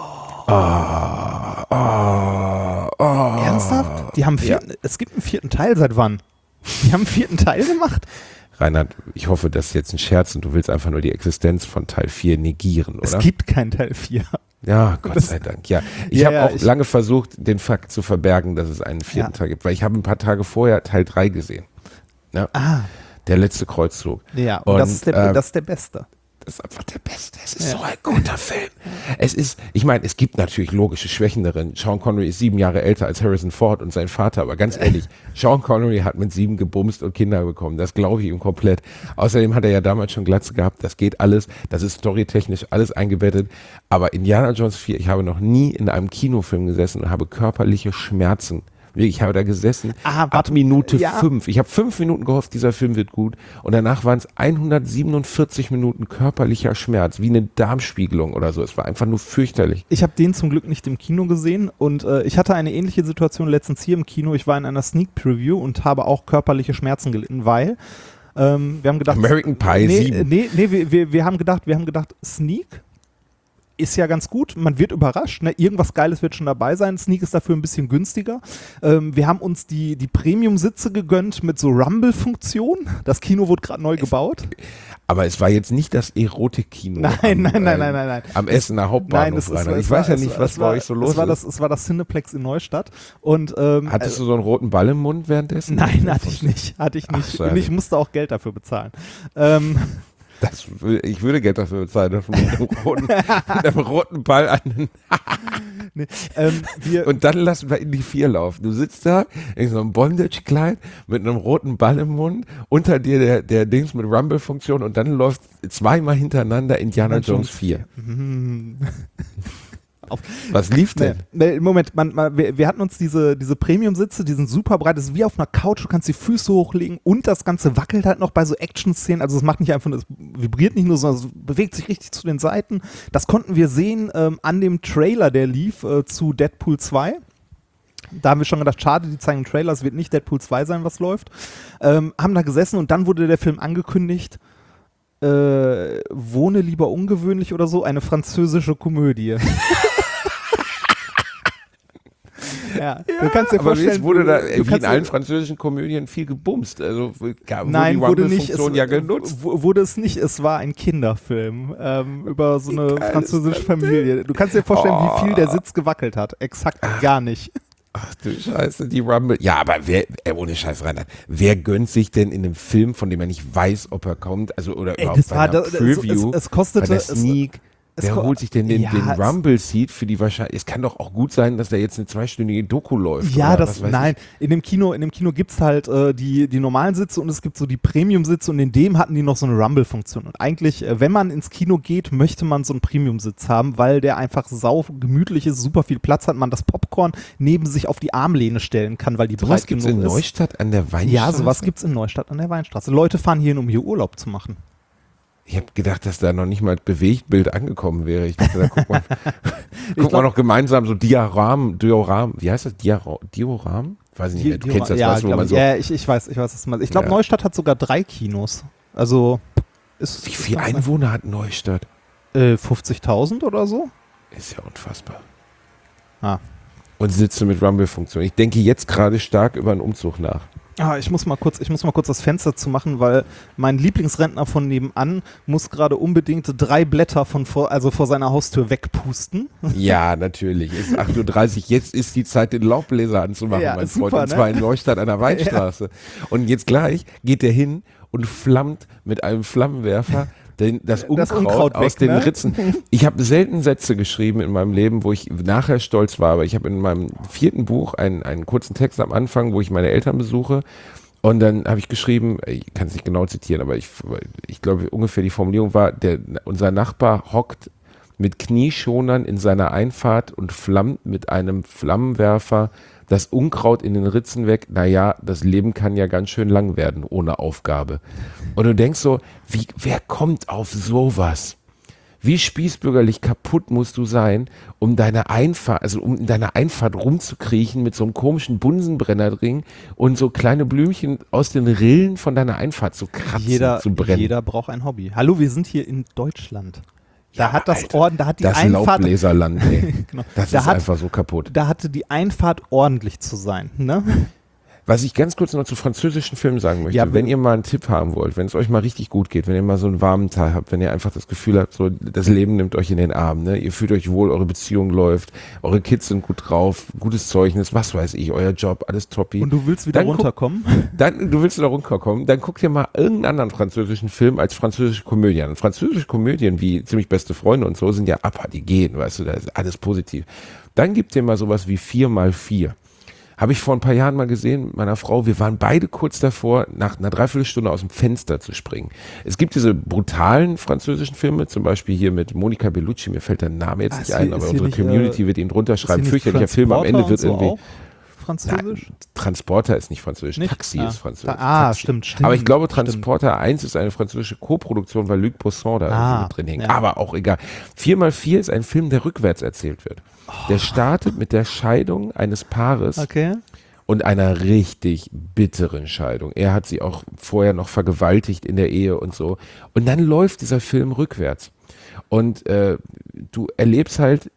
Speaker 2: Oh, oh, oh.
Speaker 3: Ernsthaft? Die haben vier,
Speaker 2: Ja.
Speaker 3: Es gibt einen vierten Teil, seit wann? Die haben einen vierten Teil gemacht?
Speaker 2: Reinhard, ich hoffe, das ist jetzt ein Scherz und du willst einfach nur die Existenz von Teil vier negieren, oder?
Speaker 3: Es gibt keinen Teil vier.
Speaker 2: Ja, Gott
Speaker 3: Das-
Speaker 2: sei Dank, ja. Ich
Speaker 3: Ja,
Speaker 2: habe
Speaker 3: ja,
Speaker 2: auch
Speaker 3: ich-
Speaker 2: lange versucht, den Fakt zu verbergen, dass es einen vierten
Speaker 3: Ja.
Speaker 2: Teil gibt, weil ich habe ein paar Tage vorher Teil drei gesehen. Ja,
Speaker 3: Ah,
Speaker 2: der letzte Kreuzzug.
Speaker 3: ja, und,
Speaker 2: Und,
Speaker 3: das, ist der,
Speaker 2: äh,
Speaker 3: das ist der beste.
Speaker 2: ist einfach der Beste. Es ist ja. so ein guter Film. Es ist, ich meine, es gibt natürlich logische Schwächen darin. Sean Connery ist sieben Jahre älter als Harrison Ford und sein Vater, aber ganz ehrlich, Sean Connery hat mit sieben gebumst und Kinder bekommen. Das glaube ich ihm komplett. Außerdem hat er ja damals schon Glatze gehabt. Das geht alles. Das ist storytechnisch alles eingebettet. Aber Indiana Jones vier, ich habe noch nie in einem Kinofilm gesessen und habe körperliche Schmerzen. Ich habe da gesessen, ah, ab Minute ja. fünf. Ich habe fünf Minuten gehofft, dieser Film wird gut. Und danach waren es hundertsiebenundvierzig Minuten körperlicher Schmerz, wie eine Darmspiegelung oder so. Es war einfach nur fürchterlich.
Speaker 3: Ich habe den zum Glück nicht im Kino gesehen. Und äh, ich hatte eine ähnliche Situation letztens hier im Kino. Ich war in einer Sneak Preview und habe auch körperliche Schmerzen gelitten, weil ähm, wir haben gedacht...
Speaker 2: American Pie
Speaker 3: nee,
Speaker 2: sieben.
Speaker 3: Nee, nee, wir, wir, wir haben gedacht, wir haben gedacht, Sneak... ist ja ganz gut, man wird überrascht, ne? Irgendwas Geiles wird schon dabei sein, Sneak ist dafür ein bisschen günstiger. Ähm, wir haben uns die, die Premium-Sitze gegönnt mit so Rumble-Funktion, das Kino wurde gerade neu gebaut.
Speaker 2: Aber es war jetzt nicht das Erotik-Kino.
Speaker 3: Nein,
Speaker 2: am,
Speaker 3: nein, nein, nein, nein, nein.
Speaker 2: Am Essener Hauptbahnhof.
Speaker 3: Nein, das ist,
Speaker 2: ich
Speaker 3: es
Speaker 2: weiß
Speaker 3: war,
Speaker 2: ja nicht,
Speaker 3: es,
Speaker 2: was
Speaker 3: es
Speaker 2: bei
Speaker 3: war,
Speaker 2: euch so los
Speaker 3: es war
Speaker 2: ist.
Speaker 3: Das, es war das Cineplex in Neustadt. Und, ähm,
Speaker 2: Hattest du so einen roten Ball im Mund währenddessen?
Speaker 3: Nein, hatte ich nicht. Hatte ich nicht.
Speaker 2: Ach,
Speaker 3: und ich musste auch Geld dafür bezahlen. Ähm,
Speaker 2: Das, ich würde Geld dafür bezahlen, dass man mit einem roten, mit einem roten Ball an den
Speaker 3: nee, ähm, wir
Speaker 2: und dann lassen wir in die vier laufen. Du sitzt da in so einem Bondage-Kleid mit einem roten Ball im Mund, unter dir der, der Dings mit Rumble-Funktion und dann läuft zweimal hintereinander Indiana Jones vier. Auf. Was lief denn?
Speaker 3: Nee, nee, Moment, man, man, wir, wir hatten uns diese, diese Premium-Sitze, die sind super breit, das ist wie auf einer Couch, du kannst die Füße hochlegen und das Ganze wackelt halt noch bei so Action-Szenen, also es macht nicht einfach, es vibriert nicht nur, sondern es bewegt sich richtig zu den Seiten. Das konnten wir sehen ähm, an dem Trailer, der lief äh, zu Deadpool zwei. Da haben wir schon gedacht, schade, die zeigen einen Trailer, es wird nicht Deadpool zwei sein, was läuft. Ähm, haben da gesessen und dann wurde der Film angekündigt, äh, Wohne lieber ungewöhnlich oder so, eine französische Komödie. Ja,
Speaker 2: ja,
Speaker 3: du kannst dir
Speaker 2: aber
Speaker 3: vorstellen,
Speaker 2: wurde da
Speaker 3: du, du
Speaker 2: wie in allen französischen Komödien viel gebumst. Also
Speaker 3: nein,
Speaker 2: die
Speaker 3: wurde nicht. Es,
Speaker 2: ja genutzt.
Speaker 3: wurde es nicht. Es war ein Kinderfilm ähm, über so eine französische Familie. Du kannst dir vorstellen, oh. wie viel der Sitz gewackelt hat. Exakt Ach. gar nicht.
Speaker 2: Ach du Scheiße, die Rumble. Ja, aber wer, äh, ohne Scheiß rein, wer gönnt sich denn in einem Film, von dem er nicht weiß, ob er kommt, also oder
Speaker 3: Ey,
Speaker 2: überhaupt
Speaker 3: das
Speaker 2: bei
Speaker 3: war,
Speaker 2: einer
Speaker 3: das,
Speaker 2: Preview,
Speaker 3: es, es kostete,
Speaker 2: bei der Sneak,
Speaker 3: es,
Speaker 2: wer
Speaker 3: es,
Speaker 2: holt sich denn den,
Speaker 3: ja,
Speaker 2: den Rumble-Seat für die wahrscheinlich, es kann doch auch gut sein, dass da jetzt eine zweistündige Doku läuft.
Speaker 3: Ja,
Speaker 2: oder
Speaker 3: das, nein, ich. in dem Kino, in dem Kino gibt es halt äh, die, die normalen Sitze und es gibt so die Premium-Sitze und in dem hatten die noch so eine Rumble-Funktion. Und eigentlich, äh, wenn man ins Kino geht, möchte man so einen Premium-Sitz haben, weil der einfach sau gemütlich ist, super viel Platz hat, man das Popcorn neben sich auf die Armlehne stellen kann, weil die
Speaker 2: so
Speaker 3: breit
Speaker 2: genug
Speaker 3: genug
Speaker 2: in
Speaker 3: ist.
Speaker 2: Neustadt an der Weinstraße?
Speaker 3: Ja, sowas gibt es in Neustadt an der Weinstraße. Leute fahren hier hin, um hier Urlaub zu machen.
Speaker 2: Ich habe gedacht, dass da noch nicht mal ein Bewegtbild angekommen wäre. Ich dachte, da guckt man, guckt man noch gemeinsam so Dioram, Dioram, wie heißt das? Diora, Dioram? Weiß ich nicht mehr. Du kennst das,
Speaker 3: ja,
Speaker 2: weißt du, wo man so.
Speaker 3: Ja, ich, ich weiß, ich weiß, was du meinst. Ich glaube, ja. Neustadt hat sogar drei Kinos. Also ist.
Speaker 2: Wie viele Einwohner hat Neustadt?
Speaker 3: Äh, fünfzigtausend oder so?
Speaker 2: Ist ja unfassbar.
Speaker 3: Ah.
Speaker 2: Und sitze mit Rumble-Funktion. Ich denke jetzt gerade stark über einen Umzug nach.
Speaker 3: Ah, ich muss mal kurz, ich muss mal kurz das Fenster zumachen, weil mein Lieblingsrentner von nebenan muss gerade unbedingt drei Blätter von vor, also vor seiner Haustür wegpusten.
Speaker 2: Ja, natürlich. Es ist acht Uhr dreißig, jetzt ist die Zeit, den Laubbläser anzumachen,
Speaker 3: ja,
Speaker 2: mein
Speaker 3: super,
Speaker 2: Freund. Und
Speaker 3: ne?
Speaker 2: zwar in Neustadt an der Weinstraße. Ja. Und jetzt gleich geht der hin und flammt mit einem Flammenwerfer den, das, Unkraut
Speaker 3: das Unkraut
Speaker 2: aus
Speaker 3: weg,
Speaker 2: den
Speaker 3: ne?
Speaker 2: Ritzen. Ich habe selten Sätze geschrieben in meinem Leben, wo ich nachher stolz war, aber ich habe in meinem vierten Buch einen, einen kurzen Text am Anfang, wo ich meine Eltern besuche. Und dann habe ich geschrieben, ich kann es nicht genau zitieren, aber ich, ich glaube ungefähr die Formulierung war, der, unser Nachbar hockt mit Knieschonern in seiner Einfahrt und flammt mit einem Flammenwerfer das Unkraut in den Ritzen weg. Naja, das Leben kann ja ganz schön lang werden ohne Aufgabe. Und du denkst so, wie, wer kommt auf sowas? Wie spießbürgerlich kaputt musst du sein, um deine Einfahrt, also um in deiner Einfahrt rumzukriechen mit so einem komischen Bunsenbrenner-Ring und so kleine Blümchen aus den Rillen von deiner Einfahrt zu kratzen,
Speaker 3: jeder,
Speaker 2: zu brennen.
Speaker 3: Jeder braucht ein Hobby. Hallo, wir sind hier in Deutschland. Da
Speaker 2: ja,
Speaker 3: hat das
Speaker 2: Alter,
Speaker 3: Orden, da hat die
Speaker 2: das
Speaker 3: Einfahrt.
Speaker 2: Laubbläserland, ey.
Speaker 3: Genau.
Speaker 2: Das
Speaker 3: da
Speaker 2: ist
Speaker 3: hat,
Speaker 2: einfach so kaputt.
Speaker 3: Da hatte die Einfahrt ordentlich zu sein, ne?
Speaker 2: Was ich ganz kurz noch zu französischen Filmen sagen möchte,
Speaker 3: Ja,
Speaker 2: wenn ihr mal einen Tipp haben wollt, wenn es euch mal richtig gut geht, wenn ihr mal so einen warmen Tag habt, wenn ihr einfach das Gefühl habt, so das Leben nimmt euch in den Arm, ne? Ihr fühlt euch wohl, eure Beziehung läuft, eure Kids sind gut drauf, gutes Zeugnis, was weiß ich, euer Job, alles toppi.
Speaker 3: Und du willst wieder
Speaker 2: Dann guck-
Speaker 3: runterkommen?
Speaker 2: Dann, du willst da runterkommen, dann guck dir mal irgendeinen anderen französischen Film als französische Komödie an. Und französische Komödien wie Ziemlich beste Freunde und so sind ja ab, die gehen, weißt du, da ist alles positiv. Dann gib dir mal sowas wie vier mal vier. Habe ich vor ein paar Jahren mal gesehen mit meiner Frau. Wir waren beide kurz davor, nach einer Dreiviertelstunde aus dem Fenster zu springen. Es gibt diese brutalen französischen Filme, zum Beispiel hier mit Monica Bellucci, mir fällt der Name jetzt
Speaker 3: Ah,
Speaker 2: nicht
Speaker 3: ist
Speaker 2: ein,
Speaker 3: hier-
Speaker 2: aber
Speaker 3: ist hier
Speaker 2: unsere
Speaker 3: nicht,
Speaker 2: Community
Speaker 3: äh,
Speaker 2: wird ihn drunter schreiben.
Speaker 3: Ist hier nicht
Speaker 2: Fürchterlicher Film, am Ende
Speaker 3: Transporter
Speaker 2: wird
Speaker 3: und so
Speaker 2: irgendwie...
Speaker 3: auch französisch?
Speaker 2: Na, Transporter ist nicht französisch,
Speaker 3: Nicht?
Speaker 2: Taxi
Speaker 3: Ah.
Speaker 2: ist französisch.
Speaker 3: Ah,
Speaker 2: Taxi.
Speaker 3: stimmt, stimmt.
Speaker 2: Aber ich glaube,
Speaker 3: stimmt.
Speaker 2: Transporter eins ist eine französische Co-Produktion, weil Luc Besson da
Speaker 3: Ah,
Speaker 2: irgendwie mit drin hängt.
Speaker 3: ja.
Speaker 2: Aber auch egal. vier mal vier ist ein Film, der rückwärts erzählt wird. Der startet mit der Scheidung eines Paares
Speaker 3: Okay.
Speaker 2: und einer richtig bitteren Scheidung. Er hat sie auch vorher noch vergewaltigt in der Ehe und so. Und dann läuft dieser Film rückwärts. Und äh, du erlebst halt,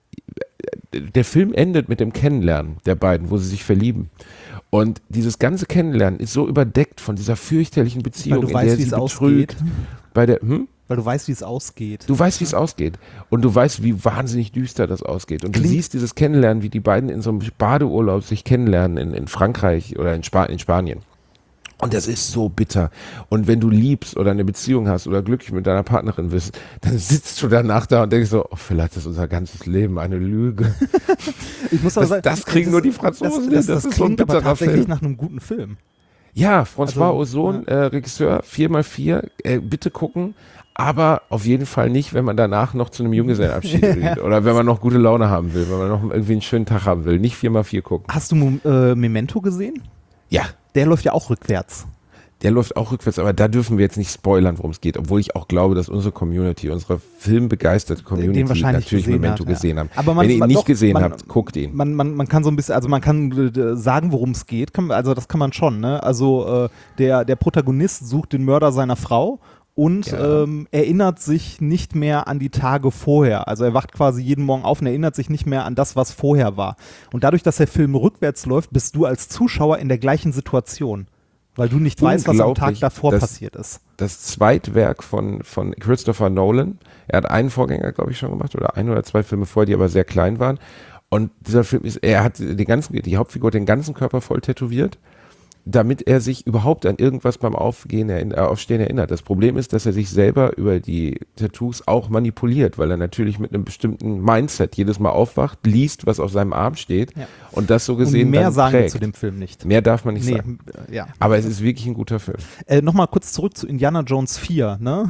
Speaker 2: der Film endet mit dem Kennenlernen der beiden, wo sie sich verlieben. Und dieses ganze Kennenlernen ist so überdeckt von dieser fürchterlichen Beziehung,
Speaker 3: Weil du
Speaker 2: in
Speaker 3: weißt,
Speaker 2: der
Speaker 3: wie
Speaker 2: sie
Speaker 3: es
Speaker 2: betrügt.
Speaker 3: ausgeht.
Speaker 2: Bei der, hm?
Speaker 3: Weil du weißt, wie es ausgeht.
Speaker 2: Du weißt, wie es ausgeht. Und du weißt, wie wahnsinnig düster das ausgeht. Und
Speaker 3: Klingt-
Speaker 2: du siehst dieses Kennenlernen, wie die beiden in so einem Badeurlaub sich kennenlernen in, in Frankreich oder in, Spa in Spanien. Und das ist so bitter. Und wenn du liebst oder eine Beziehung hast oder glücklich mit deiner Partnerin bist, dann sitzt du danach da und denkst so, oh, vielleicht ist unser ganzes Leben eine Lüge.
Speaker 3: Ich muss aber
Speaker 2: Das- das kriegen nur die Franzosen hin.
Speaker 3: Das, das,
Speaker 2: Das ist so ein
Speaker 3: klingt aber
Speaker 2: bitterer
Speaker 3: tatsächlich
Speaker 2: Film.
Speaker 3: nach einem guten Film.
Speaker 2: Ja, François
Speaker 3: Also,
Speaker 2: Ozon, äh, Regisseur, vier mal vier, äh, bitte gucken. Aber auf jeden Fall nicht, wenn man danach noch zu einem Junggesellenabschied geht. Oder wenn man noch gute Laune haben will, wenn man noch irgendwie einen schönen Tag haben will. Nicht vier mal vier gucken.
Speaker 3: Hast du äh, Memento gesehen?
Speaker 2: Ja,
Speaker 3: Der läuft ja auch rückwärts.
Speaker 2: der läuft auch rückwärts, aber da dürfen wir jetzt nicht spoilern, worum es geht. Obwohl ich auch glaube, dass unsere Community, unsere filmbegeisterte Community
Speaker 3: Den wahrscheinlich
Speaker 2: natürlich
Speaker 3: gesehen
Speaker 2: Memento
Speaker 3: hat, ja.
Speaker 2: gesehen haben.
Speaker 3: Aber man-
Speaker 2: wenn ihr ihn
Speaker 3: man-
Speaker 2: nicht
Speaker 3: doch,
Speaker 2: gesehen
Speaker 3: man-
Speaker 2: habt, guckt ihn.
Speaker 3: Man, man, man kann so ein bisschen, also man kann äh, sagen, worum es geht. Kann, also das kann man schon. Ne? Also äh, der, der Protagonist sucht den Mörder seiner Frau und
Speaker 2: Ja.
Speaker 3: ähm, erinnert sich nicht mehr an die Tage vorher. Also er wacht quasi jeden Morgen auf und erinnert sich nicht mehr an das, was vorher war. Und dadurch, dass der Film rückwärts läuft, bist du als Zuschauer in der gleichen Situation. Weil du nicht weißt, was am Tag
Speaker 2: Unglaublich,
Speaker 3: davor
Speaker 2: dass-
Speaker 3: passiert ist.
Speaker 2: Das Zweitwerk von, von Christopher Nolan. Er hat einen Vorgänger, glaube ich, schon gemacht oder ein oder zwei Filme vorher, die aber sehr klein waren. Und dieser Film ist, er hat den ganzen, die Hauptfigur den ganzen Körper voll tätowiert, damit er sich überhaupt an irgendwas beim Aufgehen, erinn- äh, Aufstehen erinnert. Das Problem ist, dass er sich selber über die Tattoos auch manipuliert, weil er natürlich mit einem bestimmten Mindset jedes Mal aufwacht, liest, was auf seinem Arm steht
Speaker 3: Ja.
Speaker 2: und das so gesehen
Speaker 3: Und mehr
Speaker 2: dann
Speaker 3: sagen wir
Speaker 2: prägt.
Speaker 3: zu dem Film nicht.
Speaker 2: Mehr darf man nicht
Speaker 3: Nee,
Speaker 2: sagen.
Speaker 3: äh, ja.
Speaker 2: Aber es ist wirklich ein guter Film.
Speaker 3: Äh, Nochmal kurz zurück zu Indiana Jones vier. Ne?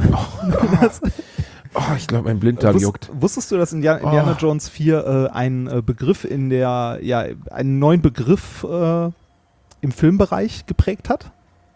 Speaker 2: Oh, ich glaube, mein Blinddarm
Speaker 3: Wus-
Speaker 2: juckt.
Speaker 3: Wusstest du, dass Indiana, Indiana
Speaker 2: Oh.
Speaker 3: Jones vier äh, einen äh, Begriff in der, ja, einen neuen Begriff äh, im Filmbereich geprägt hat?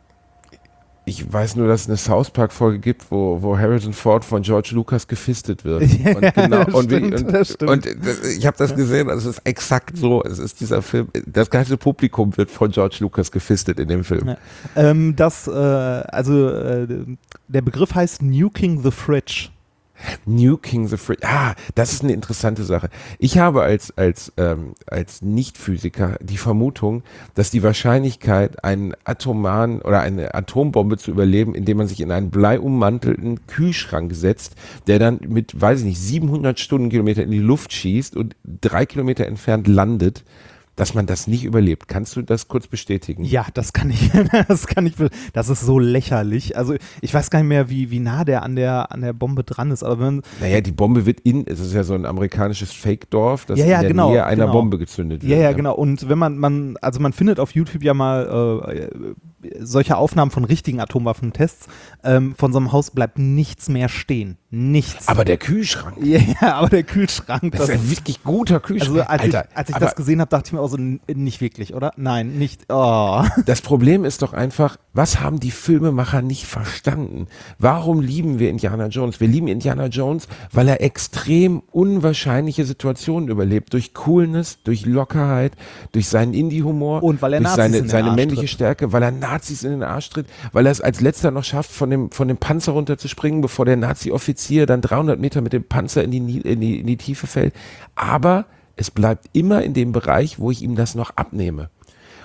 Speaker 2: Ich weiß nur, dass es eine South Park-Folge gibt, wo, wo Harrison Ford von George Lucas gefistet wird.
Speaker 3: Ja,
Speaker 2: und genau,
Speaker 3: das
Speaker 2: und, wie-
Speaker 3: stimmt,
Speaker 2: und,
Speaker 3: das stimmt.
Speaker 2: und das, ich habe das gesehen, also es ist exakt so. Es ist dieser Film, das ganze Publikum wird von George Lucas gefistet in dem Film.
Speaker 3: Ja. Ähm, das, äh, also äh, der Begriff heißt Nuking the Fridge.
Speaker 2: Nuking the Fridge. Ah, das ist eine interessante Sache. Ich habe als, als, ähm, als Nicht-Physiker die Vermutung, dass die Wahrscheinlichkeit, einen atomaren oder eine Atombombe zu überleben, indem man sich in einen bleiummantelten Kühlschrank setzt, der dann mit, weiß ich nicht, siebenhundert Stundenkilometer in die Luft schießt und drei Kilometer entfernt landet, dass man das nicht überlebt. Kannst du das kurz bestätigen?
Speaker 3: Ja, das kann ich, das kann ich, be- das ist so lächerlich. Also ich weiß gar nicht mehr, wie, wie nah der an der, an der Bombe dran ist, aber wenn,
Speaker 2: Naja, die Bombe wird in, es ist ja so ein amerikanisches Fake-Dorf, das
Speaker 3: Ja, ja,
Speaker 2: in der
Speaker 3: genau,
Speaker 2: Nähe einer
Speaker 3: genau.
Speaker 2: Bombe gezündet wird.
Speaker 3: ja, ja, genau. Und wenn man, man, also man findet auf YouTube ja mal äh, solche Aufnahmen von richtigen Atomwaffentests. Ähm, von so einem Haus bleibt nichts mehr stehen. Nichts.
Speaker 2: Aber der Kühlschrank,
Speaker 3: ja, ja, aber der Kühlschrank,
Speaker 2: das ist ein wirklich guter Kühlschrank.
Speaker 3: also als
Speaker 2: Alter,
Speaker 3: ich, als ich
Speaker 2: aber
Speaker 3: das gesehen habe, dachte ich mir auch so, n- nicht wirklich, oder? Nein, nicht. Oh.
Speaker 2: das Problem ist doch einfach, was haben die Filmemacher nicht verstanden? Warum lieben wir Indiana Jones? Wir lieben Indiana Jones, weil er extrem unwahrscheinliche Situationen überlebt. Durch Coolness, durch Lockerheit, durch seinen Indie-Humor,
Speaker 3: Und weil er
Speaker 2: durch
Speaker 3: Nazis in
Speaker 2: seine,
Speaker 3: den
Speaker 2: seine
Speaker 3: Arsch
Speaker 2: männliche
Speaker 3: tritt.
Speaker 2: Stärke, weil er Nazis in den Arsch tritt, weil er es als letzter noch schafft, von dem, von dem Panzer runterzuspringen, bevor der Nazi-Offizier dann dreihundert Meter mit dem Panzer in die, Nie- in die, in die Tiefe fällt. Aber es bleibt immer in dem Bereich, wo ich ihm das noch abnehme.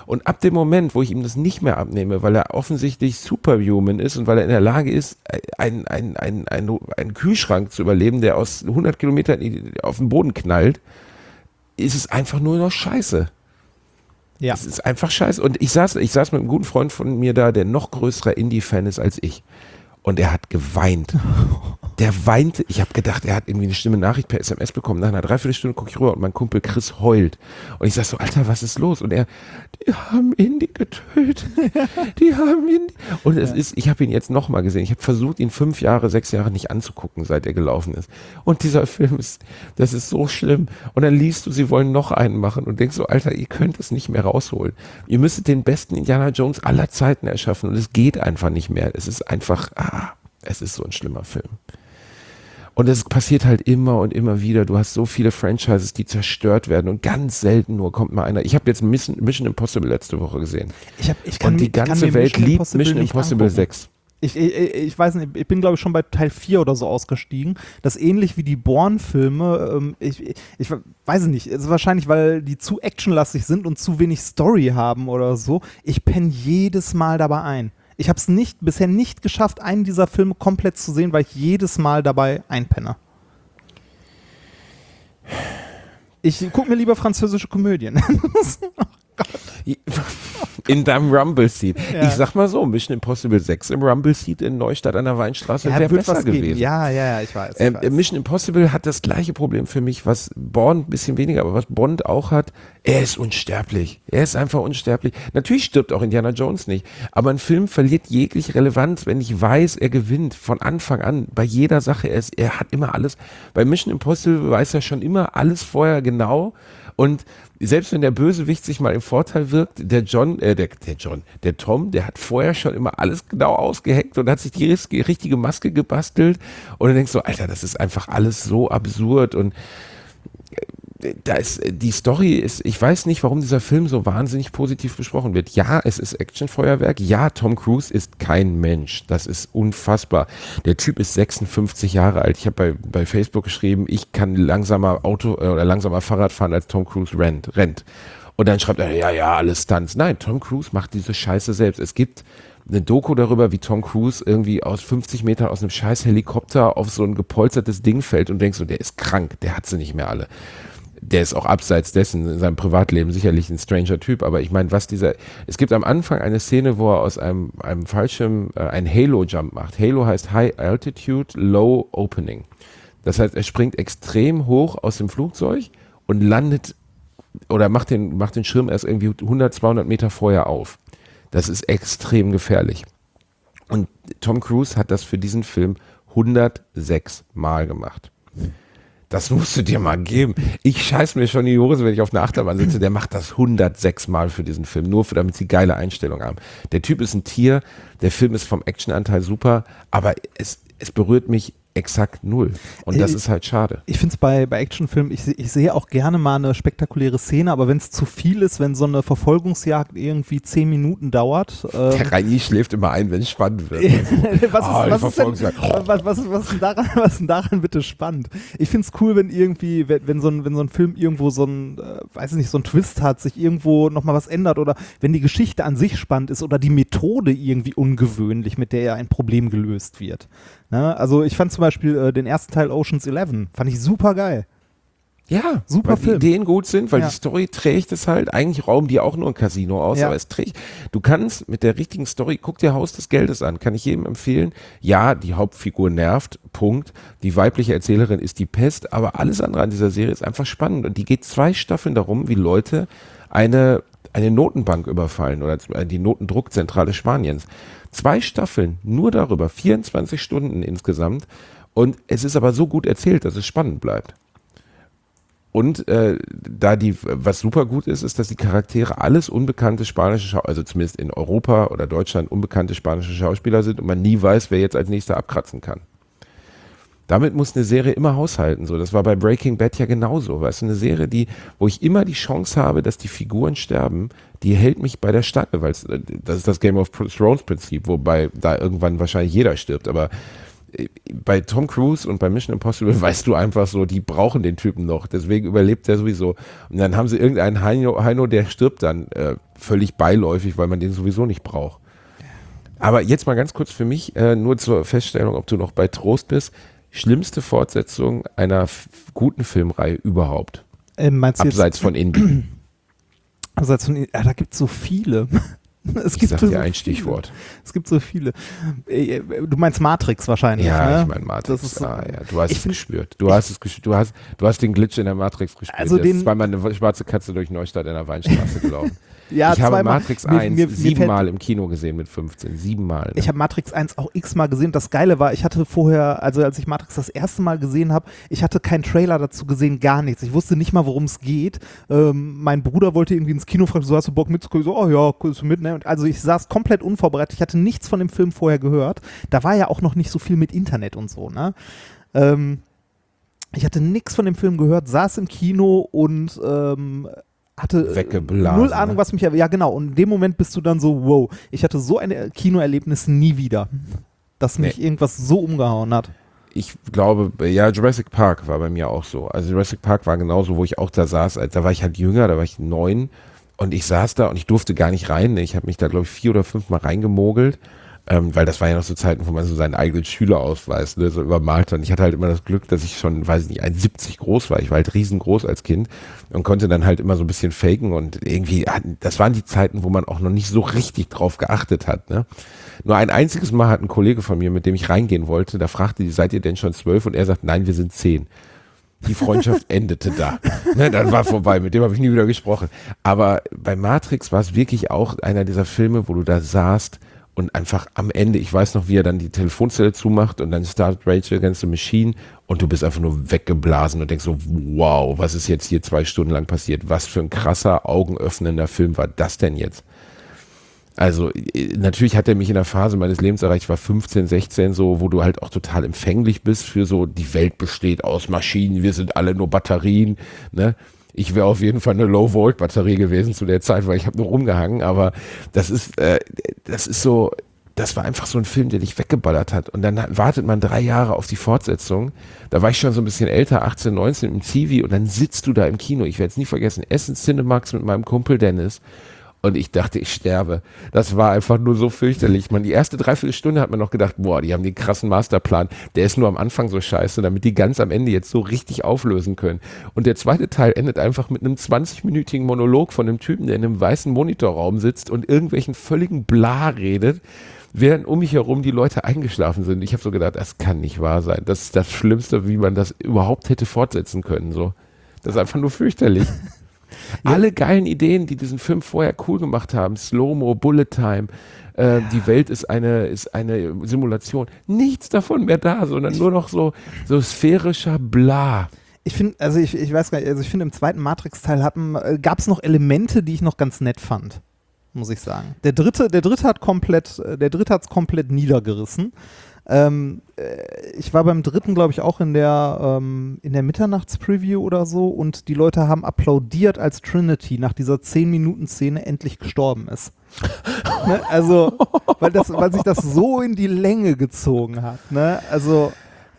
Speaker 2: Und ab dem Moment, wo ich ihm das nicht mehr abnehme, weil er offensichtlich superhuman ist und weil er in der Lage ist, einen ein, ein, ein, ein Kühlschrank zu überleben, der aus hundert Kilometern auf den Boden knallt, ist es einfach nur noch scheiße.
Speaker 3: Ja.
Speaker 2: Es ist einfach scheiße. Und ich saß, ich saß mit einem guten Freund von mir da, der noch größerer Indie-Fan ist als ich. Und er hat geweint. Der weinte. Ich habe gedacht, er hat irgendwie eine schlimme Nachricht per S M S bekommen. Nach einer Dreiviertelstunde gucke ich rüber und mein Kumpel Chris heult. Und ich sag so, Alter, was ist los? Und er, die haben Indie getötet. Die haben Indie. Und es ja. ist, ich habe ihn jetzt nochmal gesehen. Ich habe versucht, ihn fünf Jahre, sechs Jahre nicht anzugucken, seit er gelaufen ist. Und dieser Film ist, das ist so schlimm. Und dann liest du, sie wollen noch einen machen und denkst so, Alter, ihr könnt es nicht mehr rausholen. Ihr müsstet den besten Indiana Jones aller Zeiten erschaffen und es geht einfach nicht mehr. Es ist einfach, ah, es ist so ein schlimmer Film. Und es passiert halt immer und immer wieder. Du hast so viele Franchises, die zerstört werden und ganz selten nur kommt mal einer. Ich habe jetzt Mission, Mission Impossible letzte Woche gesehen.
Speaker 3: Ich hab, ich kann
Speaker 2: und die
Speaker 3: mir,
Speaker 2: ganze
Speaker 3: kann
Speaker 2: Welt
Speaker 3: Mission
Speaker 2: liebt
Speaker 3: Impossible
Speaker 2: Mission Impossible
Speaker 3: angucken.
Speaker 2: sechs.
Speaker 3: Ich, ich, ich weiß nicht, ich bin glaube ich schon bei Teil vier oder so ausgestiegen. Das ist ähnlich wie die Bourne-Filme. Ähm, ich, ich, ich weiß nicht, es ist wahrscheinlich, weil die zu actionlastig sind und zu wenig Story haben oder so. Ich penne jedes Mal dabei ein. Ich habe es nicht, bisher nicht geschafft, einen dieser Filme komplett zu sehen, weil ich jedes Mal dabei einpenne. Ich gucke mir lieber französische Komödien. Oh Gott.
Speaker 2: In deinem Rumble-Seat.
Speaker 3: Ja.
Speaker 2: Ich sag mal so, Mission Impossible sechs im Rumble-Seat in Neustadt an der Weinstraße
Speaker 3: Ja,
Speaker 2: wäre
Speaker 3: wird
Speaker 2: besser
Speaker 3: was geben.
Speaker 2: gewesen.
Speaker 3: Ja, ja, ja, ich weiß. Ich
Speaker 2: Ähm,
Speaker 3: weiß.
Speaker 2: Mission Impossible hat das gleiche Problem für mich, was Bourne ein bisschen weniger, aber was Bond auch hat. Er ist unsterblich. Er ist einfach unsterblich. Natürlich stirbt auch Indiana Jones nicht, aber ein Film verliert jegliche Relevanz, wenn ich weiß, er gewinnt von Anfang an bei jeder Sache. Er, ist, er hat immer alles. Bei Mission Impossible weiß er schon immer alles vorher genau. Und selbst wenn der Bösewicht sich mal im Vorteil wirkt, der John, äh, der, der John, der Tom, der hat vorher schon immer alles genau ausgeheckt und hat sich die richtige Maske gebastelt. Und du denkst so, Alter, das ist einfach alles so absurd und da ist, die Story ist, ich weiß nicht, warum dieser Film so wahnsinnig positiv besprochen wird. Ja, es ist Actionfeuerwerk. Ja, Tom Cruise ist kein Mensch. Das ist unfassbar. Der Typ ist sechsundfünfzig Jahre alt. Ich habe bei, bei Facebook geschrieben, ich kann langsamer Auto äh, oder langsamer Fahrrad fahren, als Tom Cruise rennt. rennt. Und dann schreibt er, ja, ja, alles Stunts. Nein, Tom Cruise macht diese Scheiße selbst. Es gibt eine Doku darüber, wie Tom Cruise irgendwie aus fünfzig Metern aus einem scheiß Helikopter auf so ein gepolstertes Ding fällt und denkst so, der ist krank, der hat sie nicht mehr alle. Der ist auch abseits dessen in seinem Privatleben sicherlich ein stranger Typ, aber ich meine, was dieser, es gibt am Anfang eine Szene, wo er aus einem, einem Fallschirm äh, einen Halo-Jump macht. Halo heißt High Altitude, Low Opening. Das heißt, er springt extrem hoch aus dem Flugzeug und landet oder macht den, macht den Schirm erst irgendwie hundert, zweihundert Meter vorher auf. Das ist extrem gefährlich. Und Tom Cruise hat das für diesen Film hundertsechs Mal gemacht. Das musst du dir mal geben. Ich scheiß mir schon in die Hose, wenn ich auf einer Achterbahn sitze. Der macht das hundertsechs Mal für diesen Film, nur für, damit sie geile Einstellungen haben. Der Typ ist ein Tier, der Film ist vom Actionanteil super, aber es, es berührt mich exakt null. Und das
Speaker 3: ich,
Speaker 2: ist halt schade.
Speaker 3: Ich finde es bei, bei Actionfilmen, ich, ich sehe auch gerne mal eine spektakuläre Szene, aber wenn es zu viel ist, wenn so eine Verfolgungsjagd irgendwie zehn Minuten dauert. Ähm,
Speaker 2: Der Reini schläft immer ein, wenn es spannend wird.
Speaker 3: was, ist,
Speaker 2: oh,
Speaker 3: was, ist denn, was, was, was, ist denn daran, was ist denn daran bitte spannend? Ich finde es cool, wenn irgendwie, wenn, wenn, so ein, wenn so ein Film irgendwo so ein, äh, weiß ich nicht, so ein Twist hat, sich irgendwo nochmal was ändert oder wenn die Geschichte an sich spannend ist oder die Methode irgendwie ungewöhnlich, mit der ja ein Problem gelöst wird. Ne? Also ich fand zum Beispiel äh, den ersten Teil Ocean's Eleven, fand ich super geil.
Speaker 2: Ja,
Speaker 3: super
Speaker 2: weil
Speaker 3: Film.
Speaker 2: Die Ideen gut sind, weil
Speaker 3: ja.
Speaker 2: die Story trägt es halt. Eigentlich rauben die auch nur ein Casino aus,
Speaker 3: ja.
Speaker 2: aber es trägt. Du kannst mit der richtigen Story, guck dir Haus des Geldes an, kann ich jedem empfehlen. Ja, die Hauptfigur nervt, Punkt. Die weibliche Erzählerin ist die Pest, aber alles andere an dieser Serie ist einfach spannend. Und die geht zwei Staffeln darum, wie Leute eine, eine Notenbank überfallen oder die Notendruckzentrale Spaniens. Zwei Staffeln nur darüber, vierundzwanzig Stunden insgesamt. Und es ist aber so gut erzählt, dass es spannend bleibt. Und äh, da die, was super gut ist, ist, dass die Charaktere alles unbekannte spanische Schauspieler, also zumindest in Europa oder Deutschland unbekannte spanische Schauspieler sind und man nie weiß, wer jetzt als nächster abkratzen kann. Damit muss eine Serie immer haushalten. So, das war bei Breaking Bad ja genauso. Weißt du, eine Serie, die, wo ich immer die Chance habe, dass die Figuren sterben, die hält mich bei der Stange, weil das ist das Game of Thrones Prinzip, wobei da irgendwann wahrscheinlich jeder stirbt. Aber bei Tom Cruise und bei Mission Impossible weißt du einfach so, die brauchen den Typen noch, deswegen überlebt er sowieso. Und dann haben sie irgendeinen Heino, Heino der stirbt dann äh, völlig beiläufig, weil man den sowieso nicht braucht. Aber jetzt mal ganz kurz für mich, äh, nur zur Feststellung, ob du noch bei Trost bist. Schlimmste Fortsetzung einer f- guten Filmreihe überhaupt.
Speaker 3: Ähm, meinst du
Speaker 2: Abseits
Speaker 3: jetzt,
Speaker 2: von Indie.
Speaker 3: abseits von, ja, da gibt es so viele. Es
Speaker 2: Ich
Speaker 3: gibt
Speaker 2: sag
Speaker 3: so
Speaker 2: dir ein
Speaker 3: viele.
Speaker 2: Stichwort.
Speaker 3: Es gibt so viele. Äh, Du meinst Matrix wahrscheinlich,
Speaker 2: Ja,
Speaker 3: ne?
Speaker 2: ich meine Matrix.
Speaker 3: Das ist so,
Speaker 2: ah, ja. Du hast
Speaker 3: ich
Speaker 2: es
Speaker 3: find-
Speaker 2: gespürt. Du hast es gespürt. Du hast, du hast den Glitch in der Matrix gespürt.
Speaker 3: Also
Speaker 2: Der
Speaker 3: den-
Speaker 2: ist zweimal eine schwarze Katze durch Neustadt in der Weinstraße gelaufen.
Speaker 3: ja,
Speaker 2: ich habe
Speaker 3: zweimal.
Speaker 2: Matrix
Speaker 3: Mir-
Speaker 2: eins
Speaker 3: mir- mir
Speaker 2: siebenmal
Speaker 3: fällt-
Speaker 2: im Kino gesehen mit fünfzehn. Siebenmal. Ne?
Speaker 3: Ich habe Matrix eins auch x-mal gesehen. Das Geile war, ich hatte vorher, also als ich Matrix das erste Mal gesehen habe, ich hatte keinen Trailer dazu gesehen, gar nichts. Ich wusste nicht mal, worum es geht. Ähm, mein Bruder wollte irgendwie ins Kino, fragte so, hast du Bock mitzukommen? Ich so, oh ja, kommst du mit, ne? Und also ich saß komplett unvorbereitet. Ich hatte nichts von dem Film vorher gehört. Da war ja auch noch nicht so viel mit Internet und so, ne? Ähm, ich hatte nichts von dem Film gehört, saß im Kino und ähm, hatte äh,
Speaker 2: Weggeblasen,
Speaker 3: null Ahnung,
Speaker 2: ne?
Speaker 3: was mich, ja genau, und in dem Moment bist du dann so, wow, ich hatte so ein Kinoerlebnis nie wieder, dass mich
Speaker 2: Nee.
Speaker 3: irgendwas so umgehauen hat.
Speaker 2: Ich glaube, ja, Jurassic Park war bei mir auch so. Also Jurassic Park war genauso, wo ich auch da saß. Da war ich halt jünger, da war ich neun und ich saß da und ich durfte gar nicht rein. Ich habe mich da, glaube ich, vier oder fünf Mal reingemogelt. Ähm, weil das war ja noch so Zeiten, wo man so seinen eigenen Schülerausweis ne, so übermalt hat. Und ich hatte halt immer das Glück, dass ich schon, weiß ich nicht, eins Komma siebzig groß war. Ich war halt riesengroß als Kind und konnte dann halt immer so ein bisschen faken und irgendwie, das waren die Zeiten, wo man auch noch nicht so richtig drauf geachtet hat. Ne? Nur ein einziges Mal hat ein Kollege von mir, mit dem ich reingehen wollte, da fragte die, seid ihr denn schon zwölf? Und er sagt, nein, wir sind zehn. Die Freundschaft endete da. Ne, dann war vorbei, mit dem habe ich nie wieder gesprochen. Aber bei Matrix war es wirklich auch einer dieser Filme, wo du da saßt und einfach am Ende, ich weiß noch, wie er dann die Telefonzelle zumacht und dann startet Rage Against the Machine und du bist einfach nur weggeblasen und denkst so, wow, was ist jetzt hier zwei Stunden lang passiert? Was für ein krasser, augenöffnender Film war das denn jetzt? Also natürlich hat er mich in der Phase meines Lebens erreicht, ich war fünfzehn, sechzehn so, wo du halt auch total empfänglich bist für so, die Welt besteht aus Maschinen, wir sind alle nur Batterien, ne? Ich wäre auf jeden Fall eine Low-Volt-Batterie gewesen zu der Zeit, weil ich habe nur rumgehangen, aber das ist, äh, das ist so, das war einfach so ein Film, der dich weggeballert hat und dann wartet man drei Jahre auf die Fortsetzung, da war ich schon so ein bisschen älter, achtzehn, neunzehn im Zivi und dann sitzt du da im Kino, ich werde es nie vergessen, Essen Cinemax mit meinem Kumpel Dennis. Und ich dachte, ich sterbe. Das war einfach nur so fürchterlich. Man, die erste Dreiviertelstunde hat man noch gedacht, boah, die haben den krassen Masterplan. Der ist nur am Anfang so scheiße, damit die ganz am Ende jetzt so richtig auflösen können. Und der zweite Teil endet einfach mit einem zwanzigminütigen Monolog von einem Typen, der in einem weißen Monitorraum sitzt und irgendwelchen völligen Bla redet, während um mich herum die Leute eingeschlafen sind. Ich habe so gedacht, das kann nicht wahr sein. Das ist das Schlimmste, wie man das überhaupt hätte fortsetzen können. So. Das ist einfach nur fürchterlich. Ja. Alle geilen Ideen, die diesen Film vorher cool gemacht haben, Slow-Mo, Bullet Time, äh, ja. Die Welt ist eine, ist eine Simulation, nichts davon mehr da, sondern ich nur noch so, so sphärischer Bla.
Speaker 3: Ich finde, also ich, ich weiß gar nicht, also ich finde im zweiten Matrix-Teil äh, gab es noch Elemente, die ich noch ganz nett fand, muss ich sagen. Der dritte, der dritte hat komplett, der dritte hat's komplett niedergerissen. Ähm, ich war beim dritten, glaube ich, auch in der, ähm, in der Mitternachts-Preview oder so und die Leute haben applaudiert, als Trinity nach dieser zehn Minuten Szene endlich gestorben ist. Ne? Also, weil, das, weil sich das so in die Länge gezogen hat. Ne? Also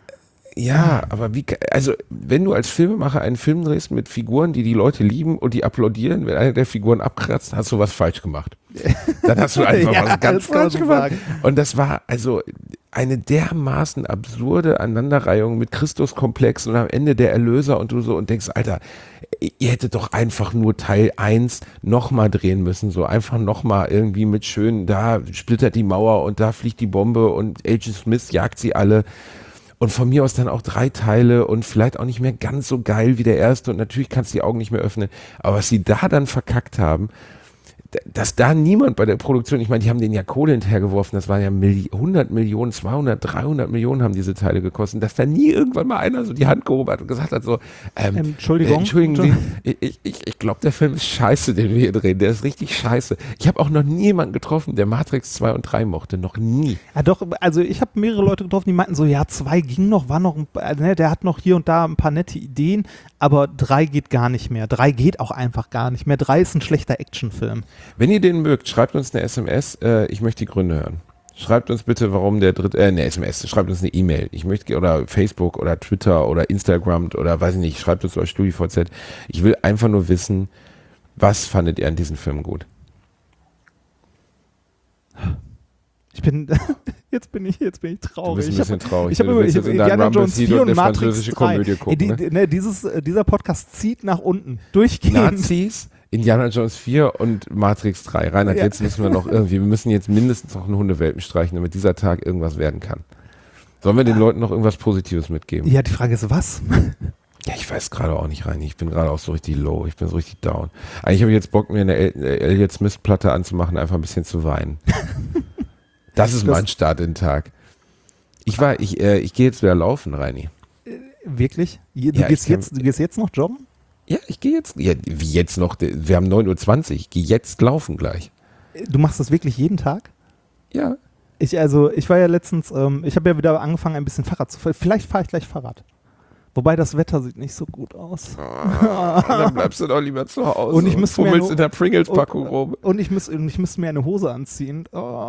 Speaker 2: ja, aber wie, also wenn du als Filmemacher einen Film drehst mit Figuren, die die Leute lieben und die applaudieren, wenn einer der Figuren abkratzt, hast du was falsch gemacht. Dann hast du einfach ja, was ganz falsch so gemacht. Sagen. Und das war also eine dermaßen absurde Aneinanderreihung mit Christuskomplex und am Ende der Erlöser und du so und denkst, Alter, ihr hättet doch einfach nur Teil eins nochmal drehen müssen, so einfach nochmal irgendwie mit schön, da splittert die Mauer und da fliegt die Bombe und Agent Smith jagt sie alle. Und von mir aus dann auch drei Teile und vielleicht auch nicht mehr ganz so geil wie der erste und natürlich kannst du die Augen nicht mehr öffnen. Aber was sie da dann verkackt haben, dass da niemand bei der Produktion, ich meine, die haben den ja Kohle hinterhergeworfen, das waren ja Milli- hundert Millionen, zweihundert, dreihundert Millionen haben diese Teile gekostet, dass da nie irgendwann mal einer so die Hand gehoben hat und gesagt hat so, ähm,
Speaker 3: Entschuldigung,
Speaker 2: äh, Entschuldigen Sie, ich, ich, ich glaube, der Film ist scheiße, den wir hier drehen, der ist richtig scheiße. Ich habe auch noch nie jemanden getroffen, der Matrix zwei und drei mochte, noch nie.
Speaker 3: Ja doch, also ich habe mehrere Leute getroffen, die meinten so, ja, zwei ging noch, war noch, ein, ne, der hat noch hier und da ein paar nette Ideen, aber drei geht gar nicht mehr. Drei geht auch einfach gar nicht mehr. Drei ist ein schlechter Actionfilm.
Speaker 2: Wenn ihr den mögt, schreibt uns eine S M S, äh, ich möchte die Gründe hören. Schreibt uns bitte, warum der dritte, äh, eine S M S, schreibt uns eine E-Mail. Ich möchte, oder Facebook oder Twitter oder Instagram oder weiß ich nicht, schreibt uns euer StudiVZ. Ich will einfach nur wissen, was fandet ihr an diesem Film gut?
Speaker 3: Ich bin, jetzt bin ich, jetzt bin ich traurig.
Speaker 2: Du bist ein
Speaker 3: ich
Speaker 2: bisschen
Speaker 3: hab,
Speaker 2: traurig.
Speaker 3: Ich habe
Speaker 2: Du
Speaker 3: über
Speaker 2: willst
Speaker 3: ich hab
Speaker 2: jetzt in deinem
Speaker 3: Indiana
Speaker 2: Rumble
Speaker 3: Jones
Speaker 2: Seat
Speaker 3: vier
Speaker 2: und
Speaker 3: und
Speaker 2: eine
Speaker 3: Matrix
Speaker 2: französische
Speaker 3: drei.
Speaker 2: Komödie gucken,
Speaker 3: die,
Speaker 2: ne?
Speaker 3: die, ne, dieses, äh, dieser Podcast zieht nach unten, durchgehend.
Speaker 2: Nazis, Indiana Jones vier und Matrix drei. Reinhard,
Speaker 3: Ja.
Speaker 2: jetzt müssen wir noch irgendwie, wir müssen jetzt mindestens noch einen Hundewelpen streichen, damit dieser Tag irgendwas werden kann. Sollen wir den Leuten noch irgendwas Positives mitgeben?
Speaker 3: Ja, die Frage ist, was?
Speaker 2: Ja, ich weiß gerade auch nicht rein. Ich bin gerade auch so richtig low. Ich bin so richtig down. Eigentlich habe ich jetzt Bock, mir eine El- äh, Elliott Smith-Platte anzumachen, einfach ein bisschen zu weinen. Das ist
Speaker 3: Das-
Speaker 2: mein Start in den Tag. Ich war, ich, äh, ich gehe jetzt wieder laufen, Reini.
Speaker 3: Wirklich? Du,
Speaker 2: Ja,
Speaker 3: gehst
Speaker 2: ich kann-
Speaker 3: jetzt, du gehst jetzt noch joggen?
Speaker 2: Ja, ich gehe jetzt, ja, wie jetzt noch, wir haben neun Uhr zwanzig, ich gehe jetzt laufen gleich.
Speaker 3: Du machst das wirklich jeden Tag?
Speaker 2: Ja.
Speaker 3: Ich, also, ich war ja letztens, ähm, ich habe ja wieder angefangen, ein bisschen Fahrrad zu fahren. Vielleicht fahre ich gleich Fahrrad. Wobei das Wetter sieht nicht so gut aus.
Speaker 2: Dann bleibst du doch lieber zu Hause
Speaker 3: Und ich müsste mir
Speaker 2: fummelst
Speaker 3: nur-
Speaker 2: in der Pringles-Packung
Speaker 3: und,
Speaker 2: rum.
Speaker 3: und ich, muss, und ich müsste mir eine Hose anziehen. Oh.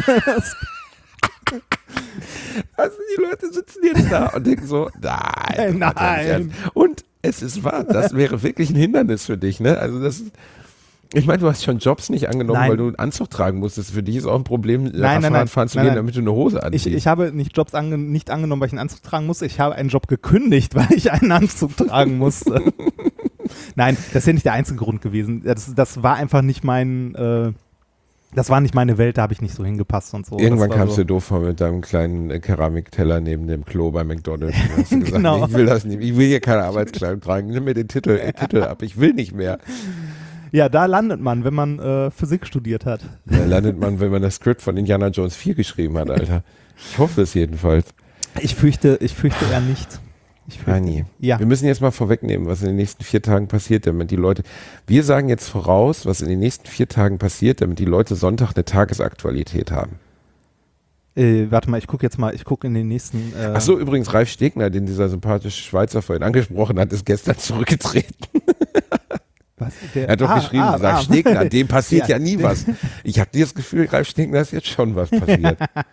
Speaker 2: Also die Leute sitzen jetzt da und denken so, nein,
Speaker 3: Nein.
Speaker 2: das hat er nicht ernst. Und es ist wahr, das wäre wirklich ein Hindernis für dich, ne? Also das ist, ich meine, du hast schon Jobs nicht angenommen,
Speaker 3: Nein.
Speaker 2: weil du einen Anzug tragen musstest. Für dich ist auch ein Problem,
Speaker 3: nein, nein,
Speaker 2: Fahrrad fahren zu
Speaker 3: nein,
Speaker 2: gehen,
Speaker 3: nein.
Speaker 2: damit du eine Hose
Speaker 3: Ich,
Speaker 2: anziehst.
Speaker 3: ich habe nicht Jobs ange nicht angenommen, weil ich einen Anzug tragen musste. Ich habe einen Job gekündigt, weil ich einen Anzug tragen musste. Nein, das ist ja nicht der einzige Grund gewesen. Das, das war einfach nicht mein, äh, das war nicht meine Welt, da habe ich nicht so hingepasst und so.
Speaker 2: Irgendwann
Speaker 3: Das war
Speaker 2: kamst
Speaker 3: so.
Speaker 2: du doof vor mit deinem kleinen äh, Keramikteller neben dem Klo bei McDonald's. Und hast du gesagt,
Speaker 3: Genau.
Speaker 2: nee, ich will das nicht, ich will hier keine Arbeitskleidung tragen, nimm mir den Titel, äh, Titel ab, ich will nicht mehr.
Speaker 3: Ja, da landet man, wenn man äh, Physik studiert hat.
Speaker 2: Da landet man, wenn man das Skript von Indiana Jones vier geschrieben hat, Alter. Ich hoffe es jedenfalls.
Speaker 3: Ich fürchte, ich fürchte eher nicht. Ich fürchte,
Speaker 2: Rani,
Speaker 3: Ja.
Speaker 2: wir müssen jetzt mal vorwegnehmen, was in den nächsten vier Tagen passiert, damit die Leute, wir sagen jetzt voraus, was in den nächsten vier Tagen passiert, damit die Leute Sonntag eine Tagesaktualität haben.
Speaker 3: Äh, warte mal, ich gucke jetzt mal, ich gucke in den nächsten. Äh,
Speaker 2: Ach so, übrigens, Ralf Stegner, den dieser sympathische Schweizer vorhin angesprochen hat, ist gestern zurückgetreten.
Speaker 3: was, der,
Speaker 2: Er hat doch
Speaker 3: ah,
Speaker 2: geschrieben,
Speaker 3: ah,
Speaker 2: sag
Speaker 3: ah.
Speaker 2: Stegner, dem passiert ja,
Speaker 3: Ja,
Speaker 2: nie was. Ich habe das Gefühl, Ralf Stegner ist jetzt schon was passiert.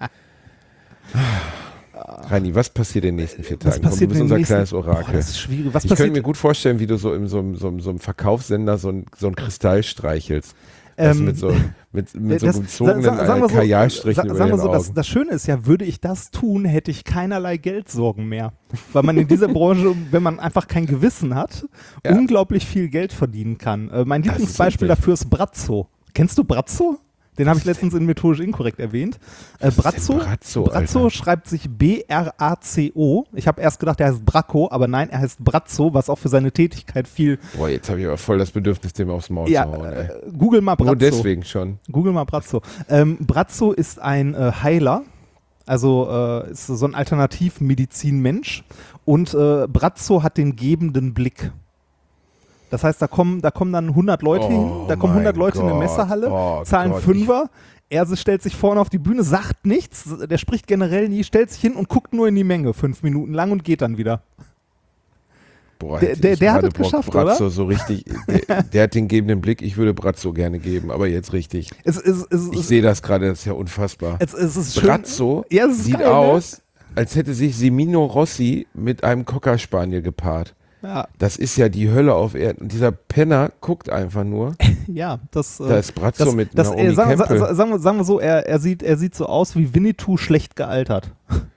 Speaker 2: Rani, was passiert in den nächsten vier
Speaker 3: Was
Speaker 2: Tagen? Komm,
Speaker 3: passiert
Speaker 2: du bist
Speaker 3: in den
Speaker 2: unser
Speaker 3: nächsten-
Speaker 2: kleines
Speaker 3: Boah,
Speaker 2: Orakel.
Speaker 3: das ist schwierig. Was
Speaker 2: Ich
Speaker 3: passiert?
Speaker 2: könnte mir gut vorstellen, wie du so in so, einem- so, einem- so einem Verkaufssender so ein, so ein Kristall streichelst. Also
Speaker 3: Ähm,
Speaker 2: mit so, mit, mit so
Speaker 3: das-
Speaker 2: gezogenen
Speaker 3: sa- sa- sagen wir
Speaker 2: äh,
Speaker 3: so,
Speaker 2: Kajalstrichen
Speaker 3: sa-
Speaker 2: über
Speaker 3: sagen wir
Speaker 2: den
Speaker 3: so, das,
Speaker 2: Augen.
Speaker 3: das Schöne ist ja, würde ich das tun, hätte ich keinerlei Geldsorgen mehr. Weil man in dieser Branche, wenn man einfach kein Gewissen hat,
Speaker 2: Ja.
Speaker 3: unglaublich viel Geld verdienen kann. Äh, mein
Speaker 2: Das ist
Speaker 3: Lieblingsbeispiel
Speaker 2: richtig.
Speaker 3: dafür ist Brazzo. Kennst du Brazzo? Den habe ich letztens in Methodisch Inkorrekt erwähnt. Äh,
Speaker 2: Was ist denn
Speaker 3: Brazzo,
Speaker 2: Brazzo,
Speaker 3: Brazzo
Speaker 2: Alter?
Speaker 3: schreibt sich B R A C O. Ich habe erst gedacht, er heißt Bracco, aber nein, er heißt Brazzo, was auch für seine Tätigkeit viel.
Speaker 2: Boah, jetzt habe ich aber voll das Bedürfnis, dem aufs Maul
Speaker 3: Ja,
Speaker 2: zu hauen. Ey.
Speaker 3: äh, Google mal Brazzo.
Speaker 2: Nur deswegen schon.
Speaker 3: Google mal Brazzo. Ähm, Brazzo ist ein äh, Heiler, also äh, ist so ein Alternativmedizinmensch und äh, Brazzo hat den gebenden Blick. Das heißt, da kommen, da kommen dann hundert Leute
Speaker 2: Oh
Speaker 3: hin, da kommen
Speaker 2: mein
Speaker 3: hundert Leute in eine
Speaker 2: Gott,
Speaker 3: Messerhalle,
Speaker 2: oh
Speaker 3: zahlen
Speaker 2: Gott,
Speaker 3: Fünfer, er stellt sich vorne auf die Bühne, sagt nichts, der spricht generell nie, stellt sich hin und guckt nur in die Menge, fünf Minuten lang und geht dann wieder.
Speaker 2: Boah,
Speaker 3: Der-
Speaker 2: hätte
Speaker 3: der-
Speaker 2: ich
Speaker 3: der hat
Speaker 2: gerade
Speaker 3: es
Speaker 2: Bock,
Speaker 3: geschafft,
Speaker 2: Brazzo
Speaker 3: oder?
Speaker 2: so richtig, der, der hat den gebenden Blick, ich würde Brazzo gerne geben, aber jetzt richtig.
Speaker 3: Es, es, es,
Speaker 2: Ich
Speaker 3: es,
Speaker 2: sehe das gerade, das ist ja unfassbar.
Speaker 3: es, es ist schön.
Speaker 2: Brazzo
Speaker 3: Ja, es ist
Speaker 2: sieht
Speaker 3: geil, ne?
Speaker 2: aus, als hätte sich Semino Rossi mit einem Cocker Spaniel gepaart.
Speaker 3: Ja,
Speaker 2: Das ist ja die Hölle auf Erden. Und dieser Penner guckt einfach nur.
Speaker 3: ja, das.
Speaker 2: Da
Speaker 3: äh,
Speaker 2: ist Brazzo
Speaker 3: Das,
Speaker 2: mit
Speaker 3: das,
Speaker 2: Naomi
Speaker 3: äh, sagen,
Speaker 2: Campbell.
Speaker 3: sa- sagen, wir, sagen wir so, er, er, sieht, er sieht so aus wie Winnetou schlecht gealtert.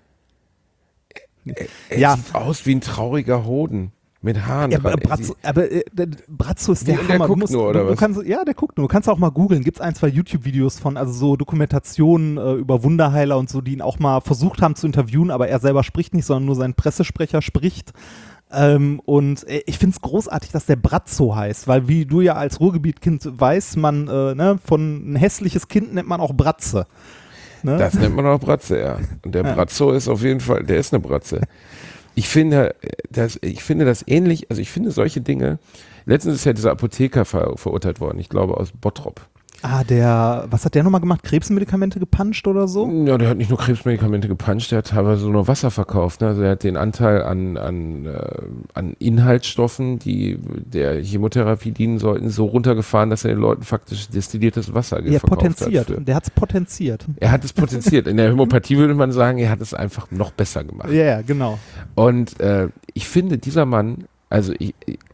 Speaker 2: Er
Speaker 3: ja.
Speaker 2: sieht aus wie ein trauriger Hoden. Mit Haaren
Speaker 3: Ja,
Speaker 2: dran.
Speaker 3: aber
Speaker 2: Er
Speaker 3: Brazzo,
Speaker 2: sieht-
Speaker 3: aber äh, der- Brazzo ist
Speaker 2: Wie,
Speaker 3: der
Speaker 2: und der
Speaker 3: Hammer.
Speaker 2: guckt
Speaker 3: du musst,
Speaker 2: nur, oder
Speaker 3: du, du
Speaker 2: was?
Speaker 3: kannst, ja, der guckt nur. Du kannst auch mal googeln. Gibt es ein, zwei YouTube-Videos von, also so Dokumentationen äh, über Wunderheiler und so, die ihn auch mal versucht haben zu interviewen, aber er selber spricht nicht, sondern nur sein Pressesprecher spricht. Ähm, und äh, ich finde es großartig, dass der Brazzo heißt, weil wie du ja als Ruhrgebietkind weißt, man, äh, ne, von ein hässliches Kind nennt man auch Bratze. Ne?
Speaker 2: Das nennt man auch Bratze, ja. Und der
Speaker 3: Ja.
Speaker 2: Brazzo ist auf jeden Fall, der ist eine Bratze. Ich finde, das, ich finde das ähnlich, also ich finde solche Dinge, letztens ist ja dieser Apotheker ver, verurteilt worden, ich glaube aus Bottrop.
Speaker 3: Ah, der, was hat der nochmal gemacht? Krebsmedikamente gepanscht oder so?
Speaker 2: Ja, der hat nicht nur Krebsmedikamente gepanscht, der hat teilweise nur Wasser verkauft. Ne? Also er hat den Anteil an, an, äh, an Inhaltsstoffen, die der Chemotherapie dienen sollten, so runtergefahren, dass er den Leuten faktisch destilliertes Wasser
Speaker 3: Ja,
Speaker 2: verkauft
Speaker 3: potenziert.
Speaker 2: hat. Für.
Speaker 3: Der hat es potenziert.
Speaker 2: Er hat es potenziert. In der Homöopathie würde man sagen, er hat es einfach noch besser gemacht.
Speaker 3: Ja, ja, genau.
Speaker 2: Und äh, ich finde, dieser Mann, also ich,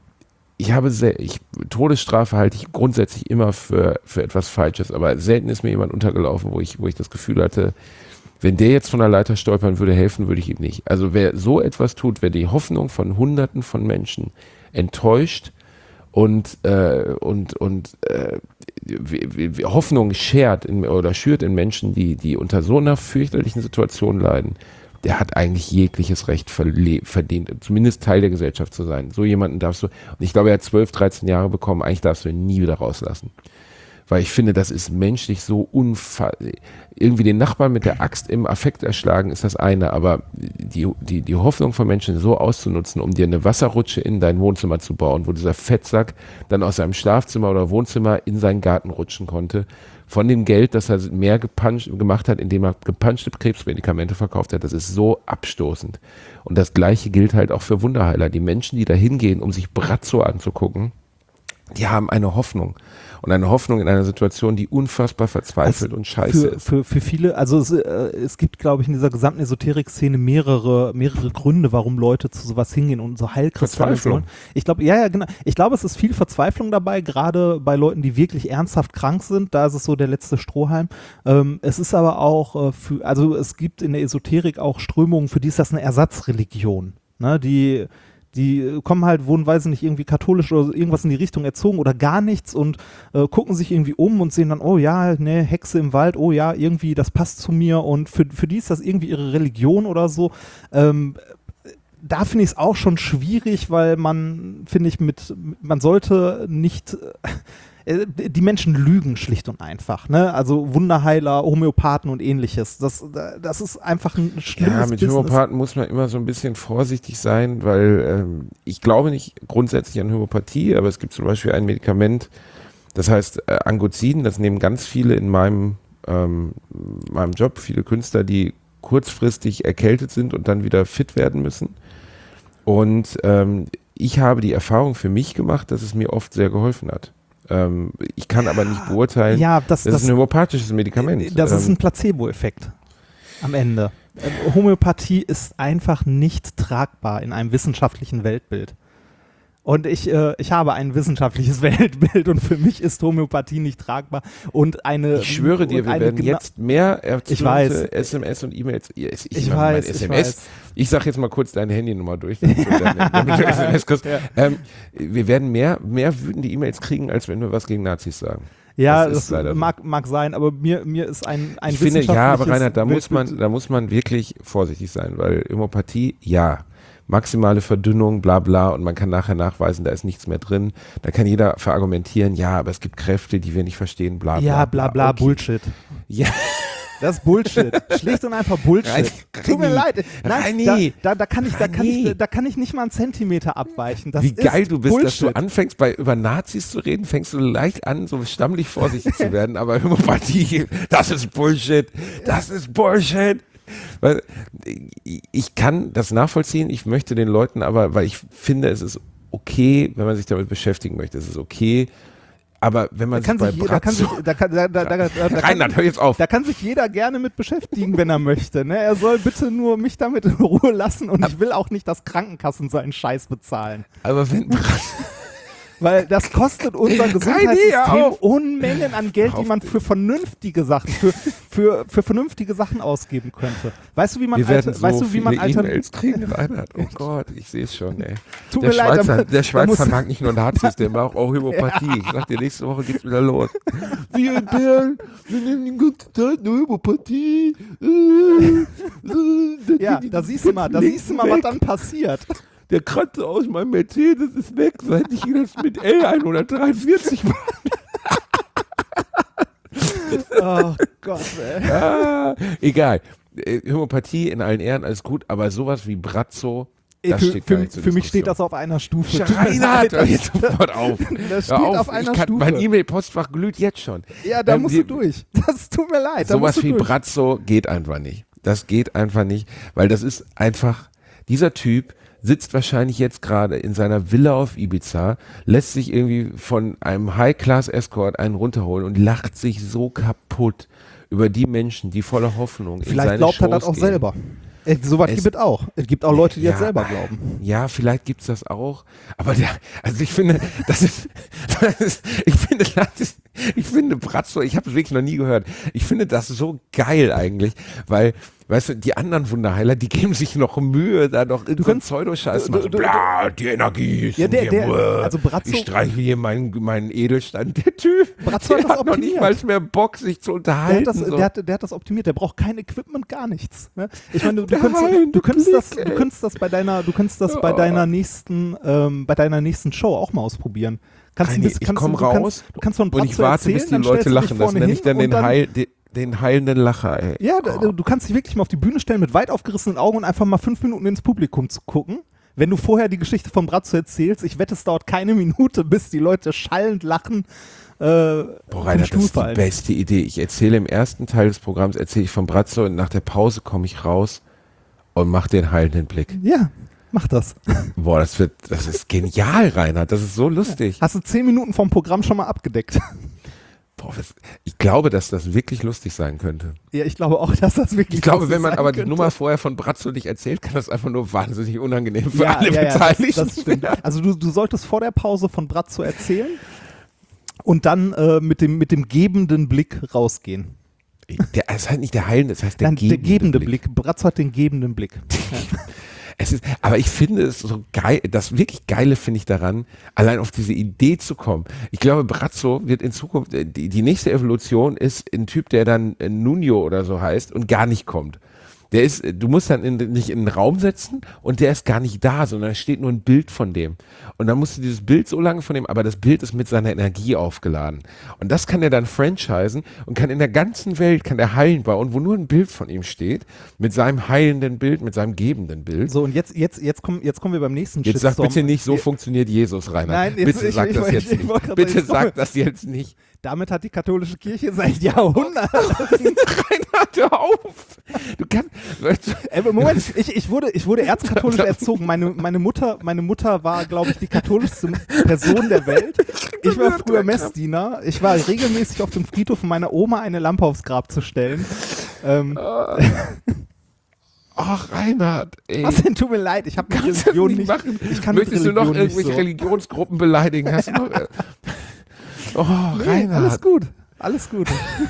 Speaker 2: ich habe sehr, ich, Todesstrafe halte ich grundsätzlich immer für, für etwas Falsches, aber selten ist mir jemand untergelaufen, wo ich, wo ich das Gefühl hatte, wenn der jetzt von der Leiter stolpern würde, helfen würde ich ihm nicht. Also wer so etwas tut, wer die Hoffnung von Hunderten von Menschen enttäuscht und, äh, und, und äh, wie, wie Hoffnung schert in, oder schürt in Menschen, die, die unter so einer fürchterlichen Situation leiden, der hat eigentlich jegliches Recht verle- verdient, zumindest Teil der Gesellschaft zu sein. So jemanden darfst du, und ich glaube, er hat zwölf, dreizehn Jahre bekommen, eigentlich darfst du ihn nie wieder rauslassen. Weil ich finde, das ist menschlich so unfassbar. Irgendwie den Nachbarn mit der Axt im Affekt erschlagen ist das eine, aber die, die, die Hoffnung von Menschen so auszunutzen, um dir eine Wasserrutsche in dein Wohnzimmer zu bauen, wo dieser Fettsack dann aus seinem Schlafzimmer oder Wohnzimmer in seinen Garten rutschen konnte, von dem Geld, das er mehr gepanscht, gemacht hat, indem er gepanschte Krebsmedikamente verkauft hat, das ist so abstoßend. Und das Gleiche gilt halt auch für Wunderheiler. Die Menschen, die da hingehen, um sich Brazzo anzugucken, die haben eine Hoffnung. Und eine Hoffnung in einer Situation, die unfassbar verzweifelt
Speaker 3: Also
Speaker 2: und scheiße
Speaker 3: für,
Speaker 2: ist.
Speaker 3: Für, für viele, also es, äh, es gibt, glaube ich, in dieser gesamten Esoterik-Szene mehrere, mehrere Gründe, warum Leute zu sowas hingehen und so Heilkristalle wollen. Ich glaube, ja, ja, genau. Ich glaube, es ist viel Verzweiflung dabei, gerade bei Leuten, die wirklich ernsthaft krank sind. Da ist es so der letzte Strohhalm. Ähm, es ist aber auch, äh, für, also es gibt in der Esoterik auch Strömungen, für die ist das eine Ersatzreligion, ne, die Die kommen halt, wurden, weiß ich nicht, irgendwie katholisch oder irgendwas in die Richtung erzogen oder gar nichts und äh, gucken sich irgendwie um und sehen dann, oh ja, ne, Hexe im Wald, oh ja, irgendwie, das passt zu mir und für, für die ist das irgendwie ihre Religion oder so. Ähm, da finde ich es auch schon schwierig, weil man, finde ich, mit, man sollte nicht, äh, die Menschen lügen schlicht und einfach, ne? Also Wunderheiler, Homöopathen und ähnliches. Das, das ist einfach ein schlimmes
Speaker 2: Ja, mit
Speaker 3: Business.
Speaker 2: Homöopathen muss man immer so ein bisschen vorsichtig sein, weil ähm, ich glaube nicht grundsätzlich an Homöopathie, aber es gibt zum Beispiel ein Medikament, das heißt äh, Angozin, das nehmen ganz viele in meinem, ähm, meinem Job, viele Künstler, die kurzfristig erkältet sind und dann wieder fit werden müssen. Und ähm, ich habe die Erfahrung für mich gemacht, dass es mir oft sehr geholfen hat. Ähm, ich kann aber nicht beurteilen,
Speaker 3: ja, das,
Speaker 2: das,
Speaker 3: das
Speaker 2: ist ein homöopathisches Medikament.
Speaker 3: Das ist
Speaker 2: ähm,
Speaker 3: ein Placebo-Effekt am Ende. Ähm, Homöopathie ist einfach nicht tragbar in einem wissenschaftlichen Weltbild. Und ich, äh, ich habe ein wissenschaftliches Weltbild und für mich ist Homöopathie nicht tragbar. Und eine.
Speaker 2: Ich schwöre dir, wir werden jetzt mehr
Speaker 3: ich weiß.
Speaker 2: S M S und E-Mails. Ich, ich,
Speaker 3: Ich
Speaker 2: meine, mein
Speaker 3: weiß,
Speaker 2: S M
Speaker 3: ich
Speaker 2: S.
Speaker 3: weiß.
Speaker 2: Ich sage jetzt mal kurz deine Handynummer durch, damit du, deine, damit du S M S kriegst.
Speaker 3: Ja.
Speaker 2: Ähm, wir werden mehr, mehr wütende E-Mails kriegen, als wenn wir was gegen Nazis sagen.
Speaker 3: Ja,
Speaker 2: das,
Speaker 3: das,
Speaker 2: das
Speaker 3: mag, mag sein, aber mir, mir ist ein, ein
Speaker 2: Ich finde, ja, aber
Speaker 3: wissenschaftliches
Speaker 2: Reinhard, da muss
Speaker 3: Weltbild-
Speaker 2: man, da muss man wirklich vorsichtig sein, weil Homöopathie, ja, maximale Verdünnung, bla bla, und man kann nachher nachweisen, da ist nichts mehr drin. Da kann jeder verargumentieren, ja, aber es gibt Kräfte, die wir nicht verstehen, bla bla.
Speaker 3: Ja, bla bla,
Speaker 2: okay.
Speaker 3: Bullshit.
Speaker 2: Ja.
Speaker 3: Das ist Bullshit. Schlicht und einfach Bullshit.
Speaker 2: Reini,
Speaker 3: Tut mir leid. Nein,
Speaker 2: Reini,
Speaker 3: da, da, da, kann ich, da, kann
Speaker 2: Reini.
Speaker 3: ich, da kann ich nicht mal einen Zentimeter abweichen. Das
Speaker 2: Wie geil
Speaker 3: ist
Speaker 2: du bist,
Speaker 3: Bullshit.
Speaker 2: dass du anfängst, bei, über Nazis zu reden, fängst du leicht an, so stammlich vorsichtig zu werden, aber Homöopathie, das ist Bullshit, das ist Bullshit. Weil ich kann das nachvollziehen, ich möchte den Leuten aber, weil ich finde, es ist okay, wenn man sich damit beschäftigen möchte, es ist okay, aber wenn man
Speaker 3: Da kann
Speaker 2: sich bei
Speaker 3: sich jeder, kann sich,
Speaker 2: Brazzo,
Speaker 3: da kann, da, da, da, da, da,
Speaker 2: Reinhard,
Speaker 3: kann,
Speaker 2: hör jetzt auf.
Speaker 3: da kann sich jeder gerne mit beschäftigen, wenn er möchte. Ne? Er soll bitte nur mich damit in Ruhe lassen und ich will auch nicht, dass Krankenkassen seinen Scheiß bezahlen.
Speaker 2: Aber wenn
Speaker 3: Weil das kostet unser
Speaker 2: Reini, hör
Speaker 3: Gesundheitssystem
Speaker 2: auf.
Speaker 3: Unmengen an Geld,
Speaker 2: Hör
Speaker 3: die man
Speaker 2: auf.
Speaker 3: für vernünftige Sachen, für, für, für vernünftige Sachen ausgeben könnte. Weißt du, wie man,
Speaker 2: wir werden
Speaker 3: alter,
Speaker 2: so
Speaker 3: weißt du, wie man
Speaker 2: viele
Speaker 3: alter,
Speaker 2: E-Mails kriegen, Reinhard. Oh Gott, ich sehe es schon, ey.
Speaker 3: Tut
Speaker 2: Der
Speaker 3: mir leid,
Speaker 2: Schweizer,
Speaker 3: aber
Speaker 2: der
Speaker 3: da
Speaker 2: Schweizer
Speaker 3: muss-
Speaker 2: mag nicht nur Nazis, der mag auch Homöopathie. Ich sag dir, nächste Woche geht's wieder los. Wir in Bern, wir nehmen den ganzen Tag eine Homöopathie.
Speaker 3: ja, da siehst du mal, da siehst du mal, was dann passiert.
Speaker 2: Der Kratzer aus meinem Mercedes ist weg, seit ich das mit L hundertdreiundvierzig mache.
Speaker 3: Oh Gott, ey.
Speaker 2: Ah, egal. Äh, Homöopathie in allen Ehren, alles gut, aber sowas wie Brazzo Das
Speaker 3: für
Speaker 2: steht
Speaker 3: für,
Speaker 2: gar nicht zur
Speaker 3: für mich steht
Speaker 2: Diskussion.
Speaker 3: das auf einer Stufe. Tut mir
Speaker 2: Reinhard,
Speaker 3: leid,
Speaker 2: hör jetzt sofort auf.
Speaker 3: Das
Speaker 2: Hör
Speaker 3: steht
Speaker 2: auf,
Speaker 3: auf einer
Speaker 2: ich kann,
Speaker 3: Stufe.
Speaker 2: mein E-Mail-Postfach glüht jetzt schon.
Speaker 3: Ja, da
Speaker 2: Ähm,
Speaker 3: musst
Speaker 2: wir-
Speaker 3: du durch. Das tut mir leid. Da
Speaker 2: Sowas
Speaker 3: musst du
Speaker 2: wie
Speaker 3: durch.
Speaker 2: Brazzo geht einfach nicht. Das geht einfach nicht, weil das ist einfach, dieser Typ sitzt wahrscheinlich jetzt gerade in seiner Villa auf Ibiza, lässt sich irgendwie von einem High-Class-Escort einen runterholen und lacht sich so kaputt über die Menschen, die voller Hoffnung in
Speaker 3: Vielleicht
Speaker 2: seine
Speaker 3: glaubt er
Speaker 2: Shows
Speaker 3: das auch
Speaker 2: gehen.
Speaker 3: selber. Äh, Sowas
Speaker 2: Es-
Speaker 3: gibt es auch. Es gibt auch Leute, die
Speaker 2: Ja,
Speaker 3: das selber glauben.
Speaker 2: Ja, vielleicht gibt's das auch. Aber der, also ich finde, das ist, das ist ich finde, das ist, ich finde Brazzo, ich habe es wirklich noch nie gehört. Ich finde das so geil eigentlich, weil, weißt du, die anderen Wunderheiler, die geben sich noch Mühe, da noch in so einen
Speaker 3: kannst-
Speaker 2: Pseudoscheiß
Speaker 3: du-
Speaker 2: machen.
Speaker 3: du- du-
Speaker 2: Bla, die Energie ist
Speaker 3: Ja,
Speaker 2: in
Speaker 3: der-
Speaker 2: dir,
Speaker 3: der-
Speaker 2: Ruhe.
Speaker 3: also Brazzo-
Speaker 2: ich streiche hier meinen, meinen Edelstein. Der Typ,
Speaker 3: Brazzo hat
Speaker 2: der
Speaker 3: das
Speaker 2: hat noch nicht
Speaker 3: optimiert.
Speaker 2: mal mehr Bock, sich zu
Speaker 3: Der
Speaker 2: unterhalten.
Speaker 3: hat, das,
Speaker 2: so.
Speaker 3: der, hat, der hat das optimiert. Der braucht kein Equipment, gar nichts. Ne? Ich meine, du, du,
Speaker 2: Der
Speaker 3: könntest,
Speaker 2: heulende
Speaker 3: du, könntest das,
Speaker 2: Blick,
Speaker 3: du
Speaker 2: ey.
Speaker 3: könntest das bei deiner, du könntest das bei
Speaker 2: Oh.
Speaker 3: deiner nächsten, ähm, bei deiner nächsten Show auch mal ausprobieren. Kannst ein
Speaker 2: Reini,
Speaker 3: bisschen-
Speaker 2: ich
Speaker 3: kannst,
Speaker 2: komm
Speaker 3: du, du kannst,
Speaker 2: raus
Speaker 3: du kannst von
Speaker 2: und
Speaker 3: Brazzo
Speaker 2: ich warte,
Speaker 3: erzählen,
Speaker 2: bis die
Speaker 3: dann
Speaker 2: Leute
Speaker 3: stellst du dich
Speaker 2: lachen. Das
Speaker 3: vorne
Speaker 2: nenne ich
Speaker 3: hin
Speaker 2: dann
Speaker 3: und
Speaker 2: den, Heil, den, den heilenden Lacher, ey.
Speaker 3: Ja,
Speaker 2: Oh.
Speaker 3: du, du kannst dich wirklich mal auf die Bühne stellen mit weit aufgerissenen Augen und einfach mal fünf Minuten ins Publikum zu gucken. Wenn du vorher die Geschichte von Brazzo erzählst, ich wette, es dauert keine Minute, bis die Leute schallend lachen. Äh,
Speaker 2: Boah,
Speaker 3: vom
Speaker 2: Rainer, das
Speaker 3: Stuhl
Speaker 2: ist die
Speaker 3: fallen.
Speaker 2: beste Idee. Ich erzähle im ersten Teil des Programms, erzähle ich von Brazzo und nach der Pause komme ich raus und mache den heilenden Blick.
Speaker 3: Ja, mach das.
Speaker 2: Boah, das wird, das ist genial, Rainer. Das ist so lustig.
Speaker 3: Hast du zehn Minuten vom Programm schon mal abgedeckt?
Speaker 2: Boah, das, ich glaube, dass das wirklich lustig sein könnte.
Speaker 3: Ja, ich glaube auch, dass das wirklich
Speaker 2: Ich glaube,
Speaker 3: lustig
Speaker 2: wenn man
Speaker 3: sein
Speaker 2: aber die
Speaker 3: könnte.
Speaker 2: Nummer vorher von Brazzo nicht erzählt, kann das einfach nur wahnsinnig unangenehm für
Speaker 3: ja,
Speaker 2: alle
Speaker 3: ja, ja,
Speaker 2: Beteiligten
Speaker 3: das, das stimmt. Also du, du solltest vor der Pause von Brazzo erzählen und dann äh, mit, dem, mit dem gebenden Blick rausgehen.
Speaker 2: Der, das ist halt nicht der heilende, das heißt der
Speaker 3: Dann
Speaker 2: gebende,
Speaker 3: der gebende
Speaker 2: Blick.
Speaker 3: Blick. Brazzo hat den gebenden Blick.
Speaker 2: Es ist, aber ich finde es so geil, das wirklich Geile finde ich daran, allein auf diese Idee zu kommen. Ich glaube, Brazzo wird in Zukunft, äh, die, die nächste Evolution ist ein Typ, der dann äh, Nuno oder so heißt und gar nicht kommt. Der ist, äh, du musst dann in, nicht in den Raum setzen und der ist gar nicht da, sondern es steht nur ein Bild von dem. Und dann musst du dieses Bild so lange von dem, aber das Bild ist mit seiner Energie aufgeladen. Und das kann er dann franchisen und kann in der ganzen Welt, kann er Hallen bauen, wo nur ein Bild von ihm steht, mit seinem heilenden Bild, mit seinem gebenden Bild.
Speaker 3: So, und jetzt, jetzt, jetzt, kommen, jetzt kommen wir beim nächsten
Speaker 2: Jetzt sag
Speaker 3: Shitstorm.
Speaker 2: bitte nicht, so
Speaker 3: Ja,
Speaker 2: funktioniert Jesus, Rainer.
Speaker 3: Nein, jetzt-
Speaker 2: bitte
Speaker 3: ich-
Speaker 2: sag
Speaker 3: ich-
Speaker 2: das
Speaker 3: ich-
Speaker 2: jetzt
Speaker 3: ich
Speaker 2: nicht.
Speaker 3: wollte gerade
Speaker 2: Bitte
Speaker 3: sagen,
Speaker 2: sag das jetzt nicht.
Speaker 3: Damit hat die katholische Kirche seit Jahrhunderten.
Speaker 2: Rainer, hör auf. Du kannst,
Speaker 3: Äh, Moment, ich, ich, wurde, ich wurde erzkatholisch erzogen. Meine, meine, Mutter, meine Mutter war, glaube ich, die katholischste Person der Welt. Ich war früher Messdiener. Ich war regelmäßig auf dem Friedhof, um meiner Oma eine Lampe aufs Grab zu stellen. Ähm,
Speaker 2: ach, Reinhard, ey.
Speaker 3: was denn? Tut mir leid, ich habe mit
Speaker 2: Kannst du
Speaker 3: Religion
Speaker 2: nicht
Speaker 3: nicht.
Speaker 2: machen?
Speaker 3: Ich kann mit
Speaker 2: Möchtest du noch
Speaker 3: Religion nicht
Speaker 2: irgendwelche
Speaker 3: so.
Speaker 2: Religionsgruppen beleidigen? Hast du noch, oh,
Speaker 3: Nee,
Speaker 2: Reinhard.
Speaker 3: alles gut, alles gut.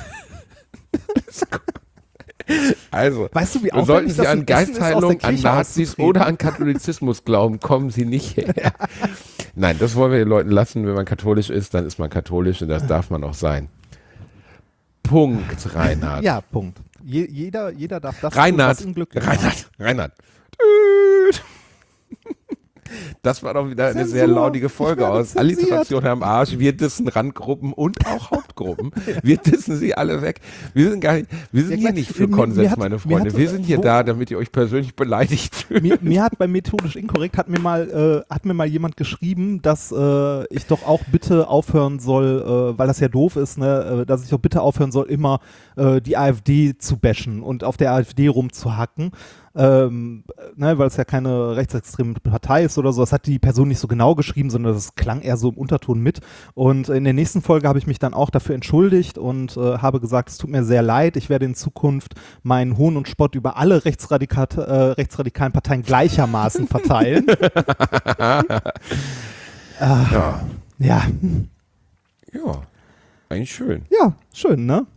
Speaker 2: Also,
Speaker 3: Weißt du, wie
Speaker 2: und sollten
Speaker 3: aufwendig
Speaker 2: Sie
Speaker 3: das
Speaker 2: an
Speaker 3: ein Essen ist, aus der
Speaker 2: Geistheilung, an
Speaker 3: Kirche
Speaker 2: Nazis
Speaker 3: auszutreten?
Speaker 2: oder an Katholizismus glauben, kommen Sie nicht her. Nein, das wollen wir den Leuten lassen. Wenn man katholisch ist, dann ist man katholisch und das darf man auch sein. Punkt, Reinhard.
Speaker 3: Ja, Punkt. Je, jeder, jeder darf das
Speaker 2: Reinhard,
Speaker 3: tun, was ihn glücklich macht.
Speaker 2: Reinhard, Reinhard. Tüt. Das war doch wieder eine
Speaker 3: Zensur.
Speaker 2: sehr lautige Folge
Speaker 3: Ich werde
Speaker 2: aus.
Speaker 3: zensiert.
Speaker 2: Alliteration am Arsch. Wir dissen Randgruppen und auch Hauptgruppen. Wir dissen sie alle weg. Wir sind gar nicht, wir sind
Speaker 3: Ja,
Speaker 2: hier
Speaker 3: gleich.
Speaker 2: nicht für
Speaker 3: Mir-
Speaker 2: Konsens,
Speaker 3: mir hat-
Speaker 2: meine
Speaker 3: mir
Speaker 2: Freunde.
Speaker 3: hat-
Speaker 2: Wir sind hier
Speaker 3: wo-
Speaker 2: da, damit ihr euch persönlich beleidigt fühlt.
Speaker 3: Mir, mir hat bei Methodisch Inkorrekt hat mir mal äh, hat mir mal jemand geschrieben, dass äh, ich doch auch bitte aufhören soll, äh, weil das ja doof ist, ne, äh, dass ich doch bitte aufhören soll, immer äh, die AfD zu bashen und auf der AfD rumzuhacken. Ähm, ne, weil es ja keine rechtsextreme Partei ist oder so. Das hat die Person nicht so genau geschrieben, sondern das klang eher so im Unterton mit. Und in der nächsten Folge habe ich mich dann auch dafür entschuldigt und äh, habe gesagt, es tut mir sehr leid, ich werde in Zukunft meinen Hohn und Spott über alle rechtsradika äh, rechtsradikalen Parteien gleichermaßen verteilen. äh,
Speaker 2: Ja.
Speaker 3: ja,
Speaker 2: Ja, eigentlich schön.
Speaker 3: ja, schön, ne?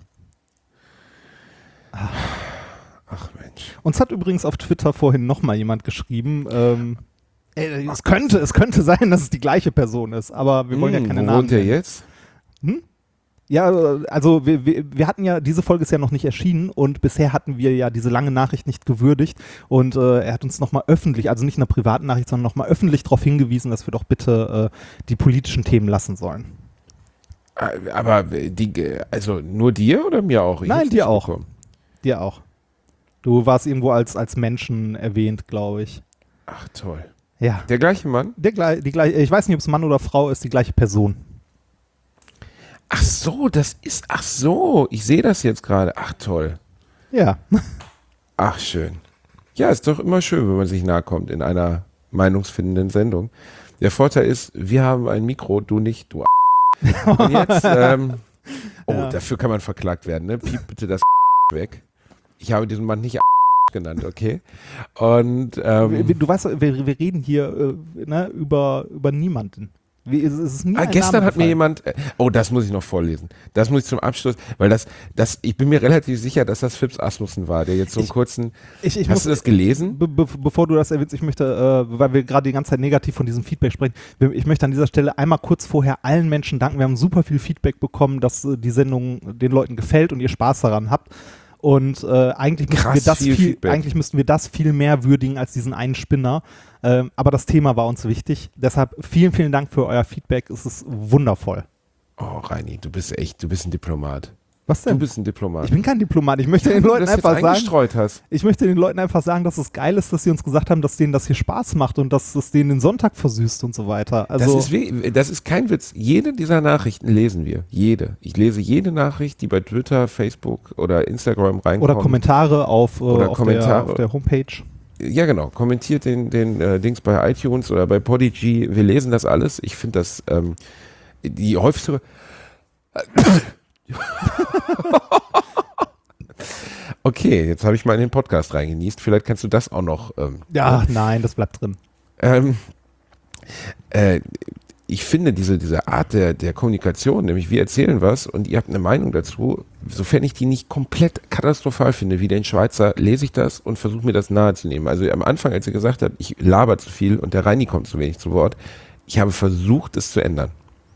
Speaker 2: Ach Mensch.
Speaker 3: Uns hat übrigens auf Twitter vorhin nochmal jemand geschrieben, ähm, ey, es könnte, es könnte sein, dass es die gleiche Person ist, aber wir wollen ja
Speaker 2: Hm,
Speaker 3: keine
Speaker 2: wo
Speaker 3: Namen
Speaker 2: wohnt der
Speaker 3: nennen.
Speaker 2: jetzt?
Speaker 3: Ja, also wir, wir, wir hatten ja, diese Folge ist ja noch nicht erschienen und bisher hatten wir ja diese lange Nachricht nicht gewürdigt und äh, er hat uns nochmal öffentlich, also nicht in einer privaten Nachricht, sondern nochmal öffentlich darauf hingewiesen, dass wir doch bitte äh, die politischen Themen lassen sollen.
Speaker 2: Äh, Aber die, also nur dir oder mir auch? Ich
Speaker 3: Nein,
Speaker 2: hab's
Speaker 3: dir
Speaker 2: nicht
Speaker 3: auch.
Speaker 2: bekommen.
Speaker 3: Dir auch. Du warst irgendwo als, als Menschen erwähnt, glaube ich.
Speaker 2: Ach, toll.
Speaker 3: Ja.
Speaker 2: Der gleiche Mann?
Speaker 3: Der, gle- die gleiche, ich weiß nicht, ob es Mann oder Frau ist, die gleiche Person.
Speaker 2: Ach so, das ist, ach so, ich sehe das jetzt gerade. Ach, toll.
Speaker 3: Ja.
Speaker 2: Ach, schön. Ja, ist doch immer schön, wenn man sich nahe kommt in einer meinungsfindenden Sendung. Der Vorteil ist, wir haben ein Mikro, du nicht, du Und jetzt, ähm, oh,
Speaker 3: Ja.
Speaker 2: dafür kann man verklagt werden, ne? Piep bitte das weg. Ich habe diesen Mann nicht genannt, okay? Und, ähm,
Speaker 3: Wir- Du weißt, wir, wir reden hier äh, ne, über, über niemanden. Wie, es, es ist nie
Speaker 2: Ah,
Speaker 3: ein
Speaker 2: gestern
Speaker 3: Name
Speaker 2: hat mir
Speaker 3: gefallen.
Speaker 2: jemand, äh, oh, das muss ich noch vorlesen. Das muss ich zum Abschluss, weil das, das, ich bin mir relativ sicher, dass das Phipps Asmussen war, der jetzt so einen
Speaker 3: Ich-
Speaker 2: kurzen,
Speaker 3: Ich, ich
Speaker 2: hast
Speaker 3: muss,
Speaker 2: du das gelesen?
Speaker 3: Be be bevor du das erwähnst, ich möchte, äh, weil wir gerade die ganze Zeit negativ von diesem Feedback sprechen, wir- ich möchte an dieser Stelle einmal kurz vorher allen Menschen danken. Wir haben super viel Feedback bekommen, dass äh, die Sendung den Leuten gefällt und ihr Spaß daran habt. Und äh, eigentlich, müssten
Speaker 2: Krass
Speaker 3: wir das
Speaker 2: viel
Speaker 3: viel,
Speaker 2: Feedback.
Speaker 3: eigentlich müssten wir das viel mehr würdigen als diesen einen Spinner. Ähm, aber das Thema war uns wichtig. Deshalb vielen, vielen Dank für euer Feedback. Es ist wundervoll.
Speaker 2: Oh, Reini, du bist echt, du bist ein Diplomat.
Speaker 3: Was
Speaker 2: Du
Speaker 3: denn?
Speaker 2: bist ein Diplomat.
Speaker 3: Ich bin kein Diplomat. Ich möchte den
Speaker 2: Wenn du
Speaker 3: Leuten
Speaker 2: das jetzt
Speaker 3: einfach sagen,
Speaker 2: eingestreut hast.
Speaker 3: ich möchte den Leuten einfach sagen, dass es geil ist, dass sie uns gesagt haben, dass denen das hier Spaß macht und dass es denen den Sonntag versüßt und so weiter. Also
Speaker 2: das, ist, we- das ist kein Witz. Jede dieser Nachrichten lesen wir. Jede. Ich lese jede Nachricht, die bei Twitter, Facebook oder Instagram reinkommt.
Speaker 3: oder Kommentare auf, äh,
Speaker 2: Oder
Speaker 3: auf,
Speaker 2: Kommentare.
Speaker 3: Der, auf der Homepage.
Speaker 2: Ja, genau. Kommentiert den, den äh, Dings bei iTunes oder bei Podigy. Wir lesen das alles. Ich finde das ähm, die häufigste. Okay, jetzt habe ich mal in den Podcast reingenießt. Vielleicht kannst du das auch noch. Ähm,
Speaker 3: Ja, nein, das bleibt drin.
Speaker 2: Ähm, äh, ich finde diese, diese Art der, der Kommunikation, nämlich wir erzählen was und ihr habt eine Meinung dazu, sofern ich die nicht komplett katastrophal finde, wie den Schweizer, lese ich das und versuche mir das nahezunehmen. Also am Anfang, als ihr gesagt habt, ich laber zu viel und der Reini kommt zu wenig zu Wort, ich habe versucht, es zu ändern.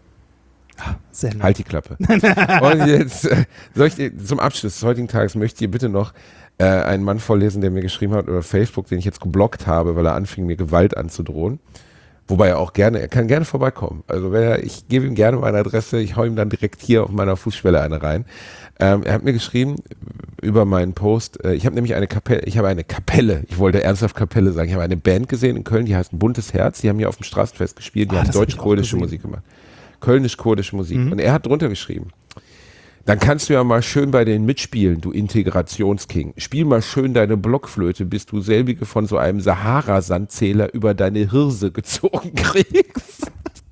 Speaker 3: Sehr nett.
Speaker 2: Halt die Klappe. Und jetzt, äh, soll ich dir, zum Abschluss des heutigen Tages möchte ich bitte noch äh, einen Mann vorlesen, der mir geschrieben hat über Facebook, den ich jetzt geblockt habe, weil er anfing, mir Gewalt anzudrohen. Wobei er auch gerne, er kann gerne vorbeikommen. Also wenn er, ich gebe ihm gerne meine Adresse, ich hau ihm dann direkt hier auf meiner Fußschwelle eine rein. Ähm, er hat mir geschrieben über meinen Post, äh, ich habe nämlich eine Kapelle, ich habe eine Kapelle, ich wollte ernsthaft Kapelle sagen, ich habe eine Band gesehen in Köln, die heißt Buntes Herz, die haben hier auf dem Straßenfest gespielt, die
Speaker 3: Ah,
Speaker 2: haben
Speaker 3: das hab ich auch
Speaker 2: deutsch-kurdische
Speaker 3: gesehen.
Speaker 2: Musik gemacht. Kölnisch-kurdische Musik.
Speaker 3: Mhm.
Speaker 2: Und er hat drunter geschrieben, dann kannst du ja mal schön bei denen mitspielen, du Integrationsking. Spiel mal schön deine Blockflöte, bis du selbige von so einem Sahara-Sandzähler über deine Hirse gezogen kriegst.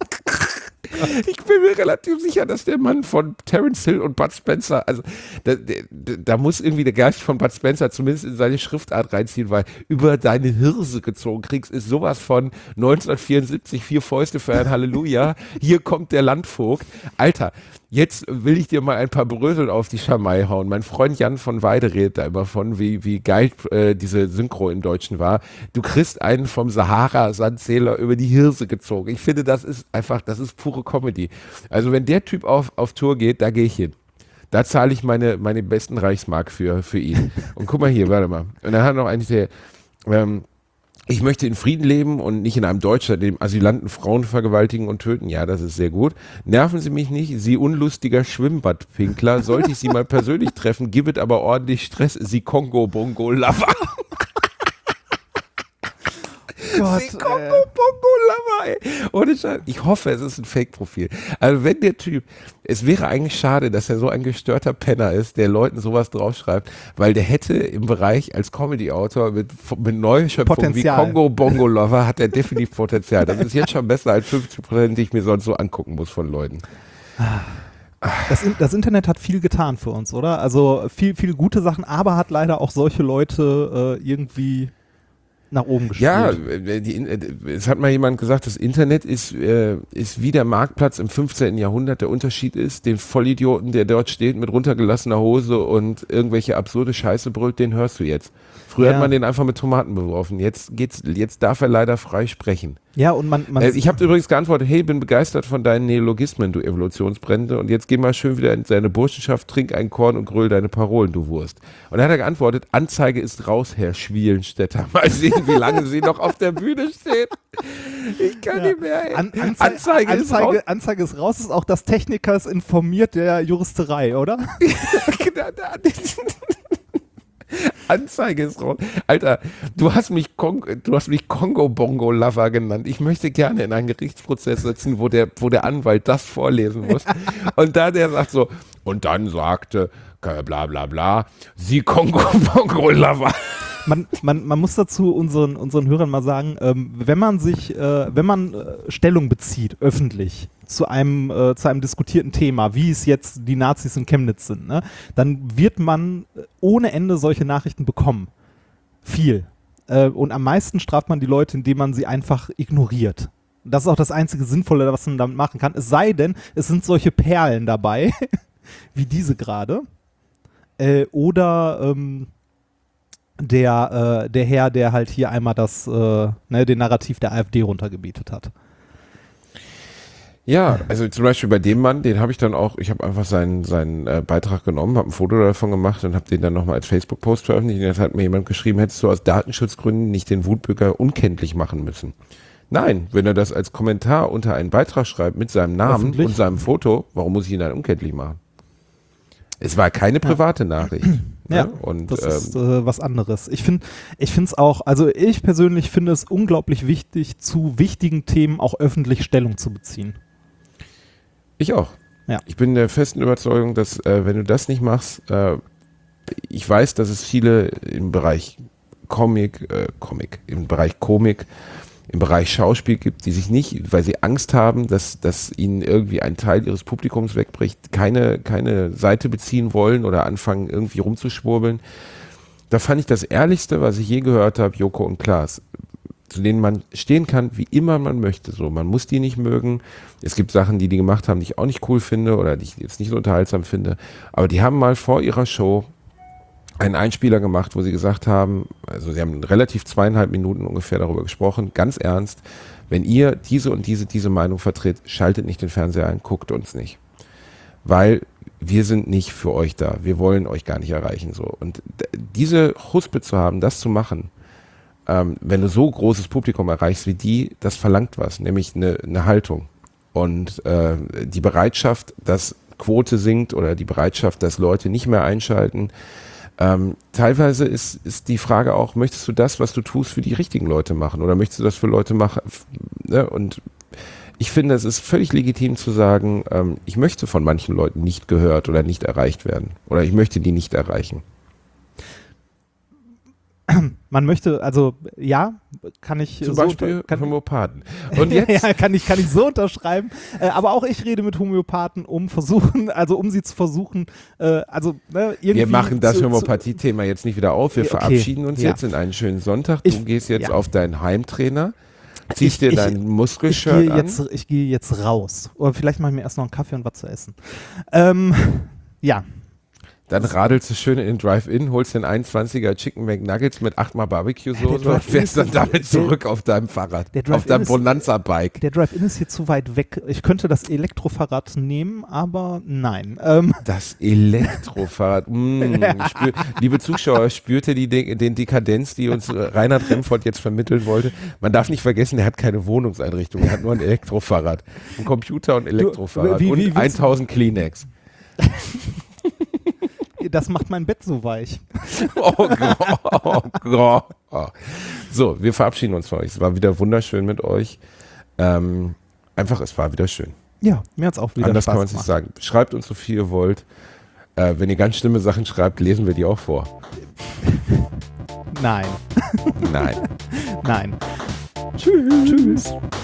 Speaker 2: Ich bin mir relativ sicher, dass der Mann von Terence Hill und Bud Spencer, also da, da, da muss irgendwie der Geist von Bud Spencer zumindest in seine Schriftart reinziehen, weil über deine Hirse gezogen kriegst, ist sowas von neunzehnhundertvierundsiebzig, vier Fäuste für ein Halleluja, hier kommt der Landvogt. Alter, jetzt will ich dir mal ein paar Brösel auf die Schamai hauen. Mein Freund Jan von Weide redet da immer von, wie, wie geil äh, diese Synchro im Deutschen war. Du kriegst einen vom Sahara-Sandzähler über die Hirse gezogen. Ich finde, das ist einfach, das ist pure Comedy. Also wenn der Typ auf, auf Tour geht, da gehe ich hin. Da zahle ich meine, meine besten Reichsmark für, für ihn. Und guck mal hier, warte mal. Und dann hat noch eigentlich der, ähm, ich möchte in Frieden leben und nicht in einem Deutschland, in dem Asylanten Frauen vergewaltigen und töten. Ja, das ist sehr gut. Nerven Sie mich nicht, Sie unlustiger Schwimmbadpinkler. Sollte ich Sie mal persönlich treffen, gibt es aber ordentlich Stress. Sie Kongo-Bongo-Lover.
Speaker 3: Gott,
Speaker 2: Sie Kongo-Bongo-Lover, ey. Ohne Scheiß. Ich hoffe, es ist ein Fake-Profil. Also wenn der Typ, es wäre eigentlich schade, dass er so ein gestörter Penner ist, der Leuten sowas draufschreibt, weil der hätte im Bereich als Comedy-Autor mit, mit Neuschöpfungen wie
Speaker 3: Potenzial.
Speaker 2: Kongo-Bongo-Lover hat er definitiv Potenzial. Das ist jetzt schon besser als fünfzig Prozent, die ich mir sonst so angucken muss von Leuten.
Speaker 3: Das, In- das Internet hat viel getan für uns, oder? Also viel, viel gute Sachen, aber hat leider auch solche Leute äh, irgendwie nach oben gespielt.
Speaker 2: Ja, äh, die, äh, es hat mal jemand gesagt, das Internet ist, äh, ist wie der Marktplatz im fünfzehnten Jahrhundert. Der Unterschied ist, den Vollidioten, der dort steht mit runtergelassener Hose und irgendwelche absurde Scheiße brüllt, den hörst du jetzt. Früher
Speaker 3: Ja.
Speaker 2: hat man den einfach mit Tomaten beworfen. Jetzt geht's, jetzt darf er leider frei sprechen.
Speaker 3: Ja, und man, man
Speaker 2: Äh, ich habe übrigens geantwortet, hey, bin begeistert von deinen Neologismen, du Evolutionsbrände, und jetzt geh mal schön wieder in seine Burschenschaft, trink ein Korn und gröll deine Parolen, du Wurst. Und dann hat er geantwortet, Anzeige ist raus, Herr Schwielenstädter. Mal sehen, wie lange sie noch auf der Bühne steht. Ich kann
Speaker 3: Ja.
Speaker 2: nicht mehr, ey.
Speaker 3: An, Anzei
Speaker 2: Anzeige, ist raus.
Speaker 3: Anzeige, Anzeige ist raus, ist auch das Technikers informiert der Juristerei, oder?
Speaker 2: Genau, da- Anzeige ist raus. Alter, du hast mich Kong, du hast mich Kongo-Bongo-Lover genannt. Ich möchte gerne in einen Gerichtsprozess sitzen, wo der, wo der Anwalt das vorlesen muss. Und da der sagt so, und dann sagte, bla bla bla, sie Kongo-Bongo-Lover.
Speaker 3: Man, man, man muss dazu unseren, unseren Hörern mal sagen, ähm, wenn man sich, äh, wenn man äh, Stellung bezieht, öffentlich, zu einem, äh, zu einem diskutierten Thema, wie es jetzt die Nazis in Chemnitz sind, ne, dann wird man ohne Ende solche Nachrichten bekommen. Viel. Äh, und am meisten straft man die Leute, indem man sie einfach ignoriert. Das ist auch das einzige Sinnvolle, was man damit machen kann. Es sei denn, es sind solche Perlen dabei, wie diese gerade. Äh, oder ähm, der, äh, der Herr, der halt hier einmal das, äh, ne, den Narrativ der AfD runtergebetet hat.
Speaker 2: Ja, also zum Beispiel bei dem Mann, den habe ich dann auch, ich habe einfach seinen, seinen äh, Beitrag genommen, habe ein Foto davon gemacht und habe den dann nochmal als Facebook-Post veröffentlicht. Und jetzt hat mir jemand geschrieben, hättest du aus Datenschutzgründen nicht den Wutbürger unkenntlich machen müssen. Nein, wenn er das als Kommentar unter einen Beitrag schreibt mit seinem Namen
Speaker 3: Öffentlich?
Speaker 2: und seinem Foto, warum muss ich ihn dann unkenntlich machen? Es war keine private Nachricht.
Speaker 3: Ja,
Speaker 2: ne? Und,
Speaker 3: das
Speaker 2: ähm,
Speaker 3: ist äh, was anderes. Ich finde ich finde es auch, also ich persönlich finde es unglaublich wichtig, zu wichtigen Themen auch öffentlich Stellung zu beziehen.
Speaker 2: Ich auch.
Speaker 3: Ja.
Speaker 2: Ich bin der festen Überzeugung, dass äh, wenn du das nicht machst, äh, ich weiß, dass es viele im Bereich Comic, äh, Comic, im Bereich Komik, im Bereich Schauspiel gibt, die sich nicht, weil sie Angst haben, dass, dass ihnen irgendwie ein Teil ihres Publikums wegbricht, keine, keine Seite beziehen wollen oder anfangen irgendwie rumzuschwurbeln. Da fand ich das Ehrlichste, was ich je gehört habe, Joko und Klaas, zu denen man stehen kann, wie immer man möchte. So, man muss die nicht mögen. Es gibt Sachen, die die gemacht haben, die ich auch nicht cool finde oder die ich jetzt nicht so unterhaltsam finde. Aber die haben mal vor ihrer Show einen Einspieler gemacht, wo sie gesagt haben, also sie haben relativ zweieinhalb Minuten ungefähr darüber gesprochen, ganz ernst, wenn ihr diese und diese, diese Meinung vertritt, schaltet nicht den Fernseher ein, guckt uns nicht. Weil wir sind nicht für euch da. Wir wollen euch gar nicht erreichen. So. Und d- diese Huspe zu haben, das zu machen, ähm, wenn du so großes Publikum erreichst wie die, das verlangt was, nämlich eine, eine Haltung. Und äh, die Bereitschaft, dass Quote sinkt oder die Bereitschaft, dass Leute nicht mehr einschalten. Ähm, teilweise ist, ist die Frage auch, möchtest du das, was du tust, für die richtigen Leute machen oder möchtest du das für Leute machen? Ne? Und ich finde, es ist völlig legitim zu sagen, ähm, ich möchte von manchen Leuten nicht gehört oder nicht erreicht werden oder ich möchte die nicht erreichen.
Speaker 3: Man möchte, also ja, kann ich
Speaker 2: Zum
Speaker 3: so
Speaker 2: Beispiel
Speaker 3: unter- kann,
Speaker 2: Homöopathen. Und jetzt,
Speaker 3: ja, kann ich, kann ich so unterschreiben. Äh, aber auch ich rede mit Homöopathen, um versuchen, also um sie zu versuchen, äh, also ne, irgendwie.
Speaker 2: wir machen das
Speaker 3: zu-
Speaker 2: Homöopathie-Thema jetzt nicht wieder auf. Wir
Speaker 3: Ja, okay.
Speaker 2: verabschieden uns
Speaker 3: Ja.
Speaker 2: jetzt in einen schönen Sonntag. Du
Speaker 3: Ich-
Speaker 2: gehst jetzt
Speaker 3: ja.
Speaker 2: auf deinen Heimtrainer, ziehst
Speaker 3: Ich-
Speaker 2: dir
Speaker 3: ich-
Speaker 2: dein
Speaker 3: Ich
Speaker 2: Muskelshirt
Speaker 3: gehe
Speaker 2: an.
Speaker 3: jetzt, ich gehe jetzt raus. Oder vielleicht mache ich mir erst noch einen Kaffee und was zu essen. Ähm, ja.
Speaker 2: Dann radelst du schön in den Drive-In, holst den einundzwanziger Chicken McNuggets mit achtmal Barbecue-Soße
Speaker 3: Der
Speaker 2: und
Speaker 3: Drive-In
Speaker 2: fährst dann
Speaker 3: ist-
Speaker 2: damit
Speaker 3: der-
Speaker 2: zurück auf deinem Fahrrad,
Speaker 3: der
Speaker 2: auf
Speaker 3: Drive-In
Speaker 2: deinem
Speaker 3: ist-
Speaker 2: Bonanza-Bike.
Speaker 3: Der Drive-In ist hier zu weit weg. Ich könnte das Elektrofahrrad nehmen, aber nein. Ähm,
Speaker 2: Das Elektrofahrrad. Mm, spür, liebe Zuschauer, spürt ihr die De den Dekadenz, die uns äh, Reinhard Remford jetzt vermitteln wollte? Man darf nicht vergessen, er hat keine Wohnungseinrichtung, er hat nur ein Elektrofahrrad. Ein Computer und Elektrofahrrad
Speaker 3: wie- wie
Speaker 2: und
Speaker 3: willst du-
Speaker 2: eintausend Kleenex.
Speaker 3: das macht mein Bett so weich.
Speaker 2: Oh Gott, oh Gott. Oh. So, wir verabschieden uns von euch. Es war wieder wunderschön mit euch. Ähm, einfach, es war wieder schön.
Speaker 3: Ja, mir hat es auch wieder
Speaker 2: Anders
Speaker 3: Spaß
Speaker 2: kann man es nicht sagen. Schreibt uns so viel ihr wollt. Äh, wenn ihr ganz schlimme Sachen schreibt, lesen wir die auch vor.
Speaker 3: Nein,
Speaker 2: Nein.
Speaker 3: nein. Tschüss. Tschüss.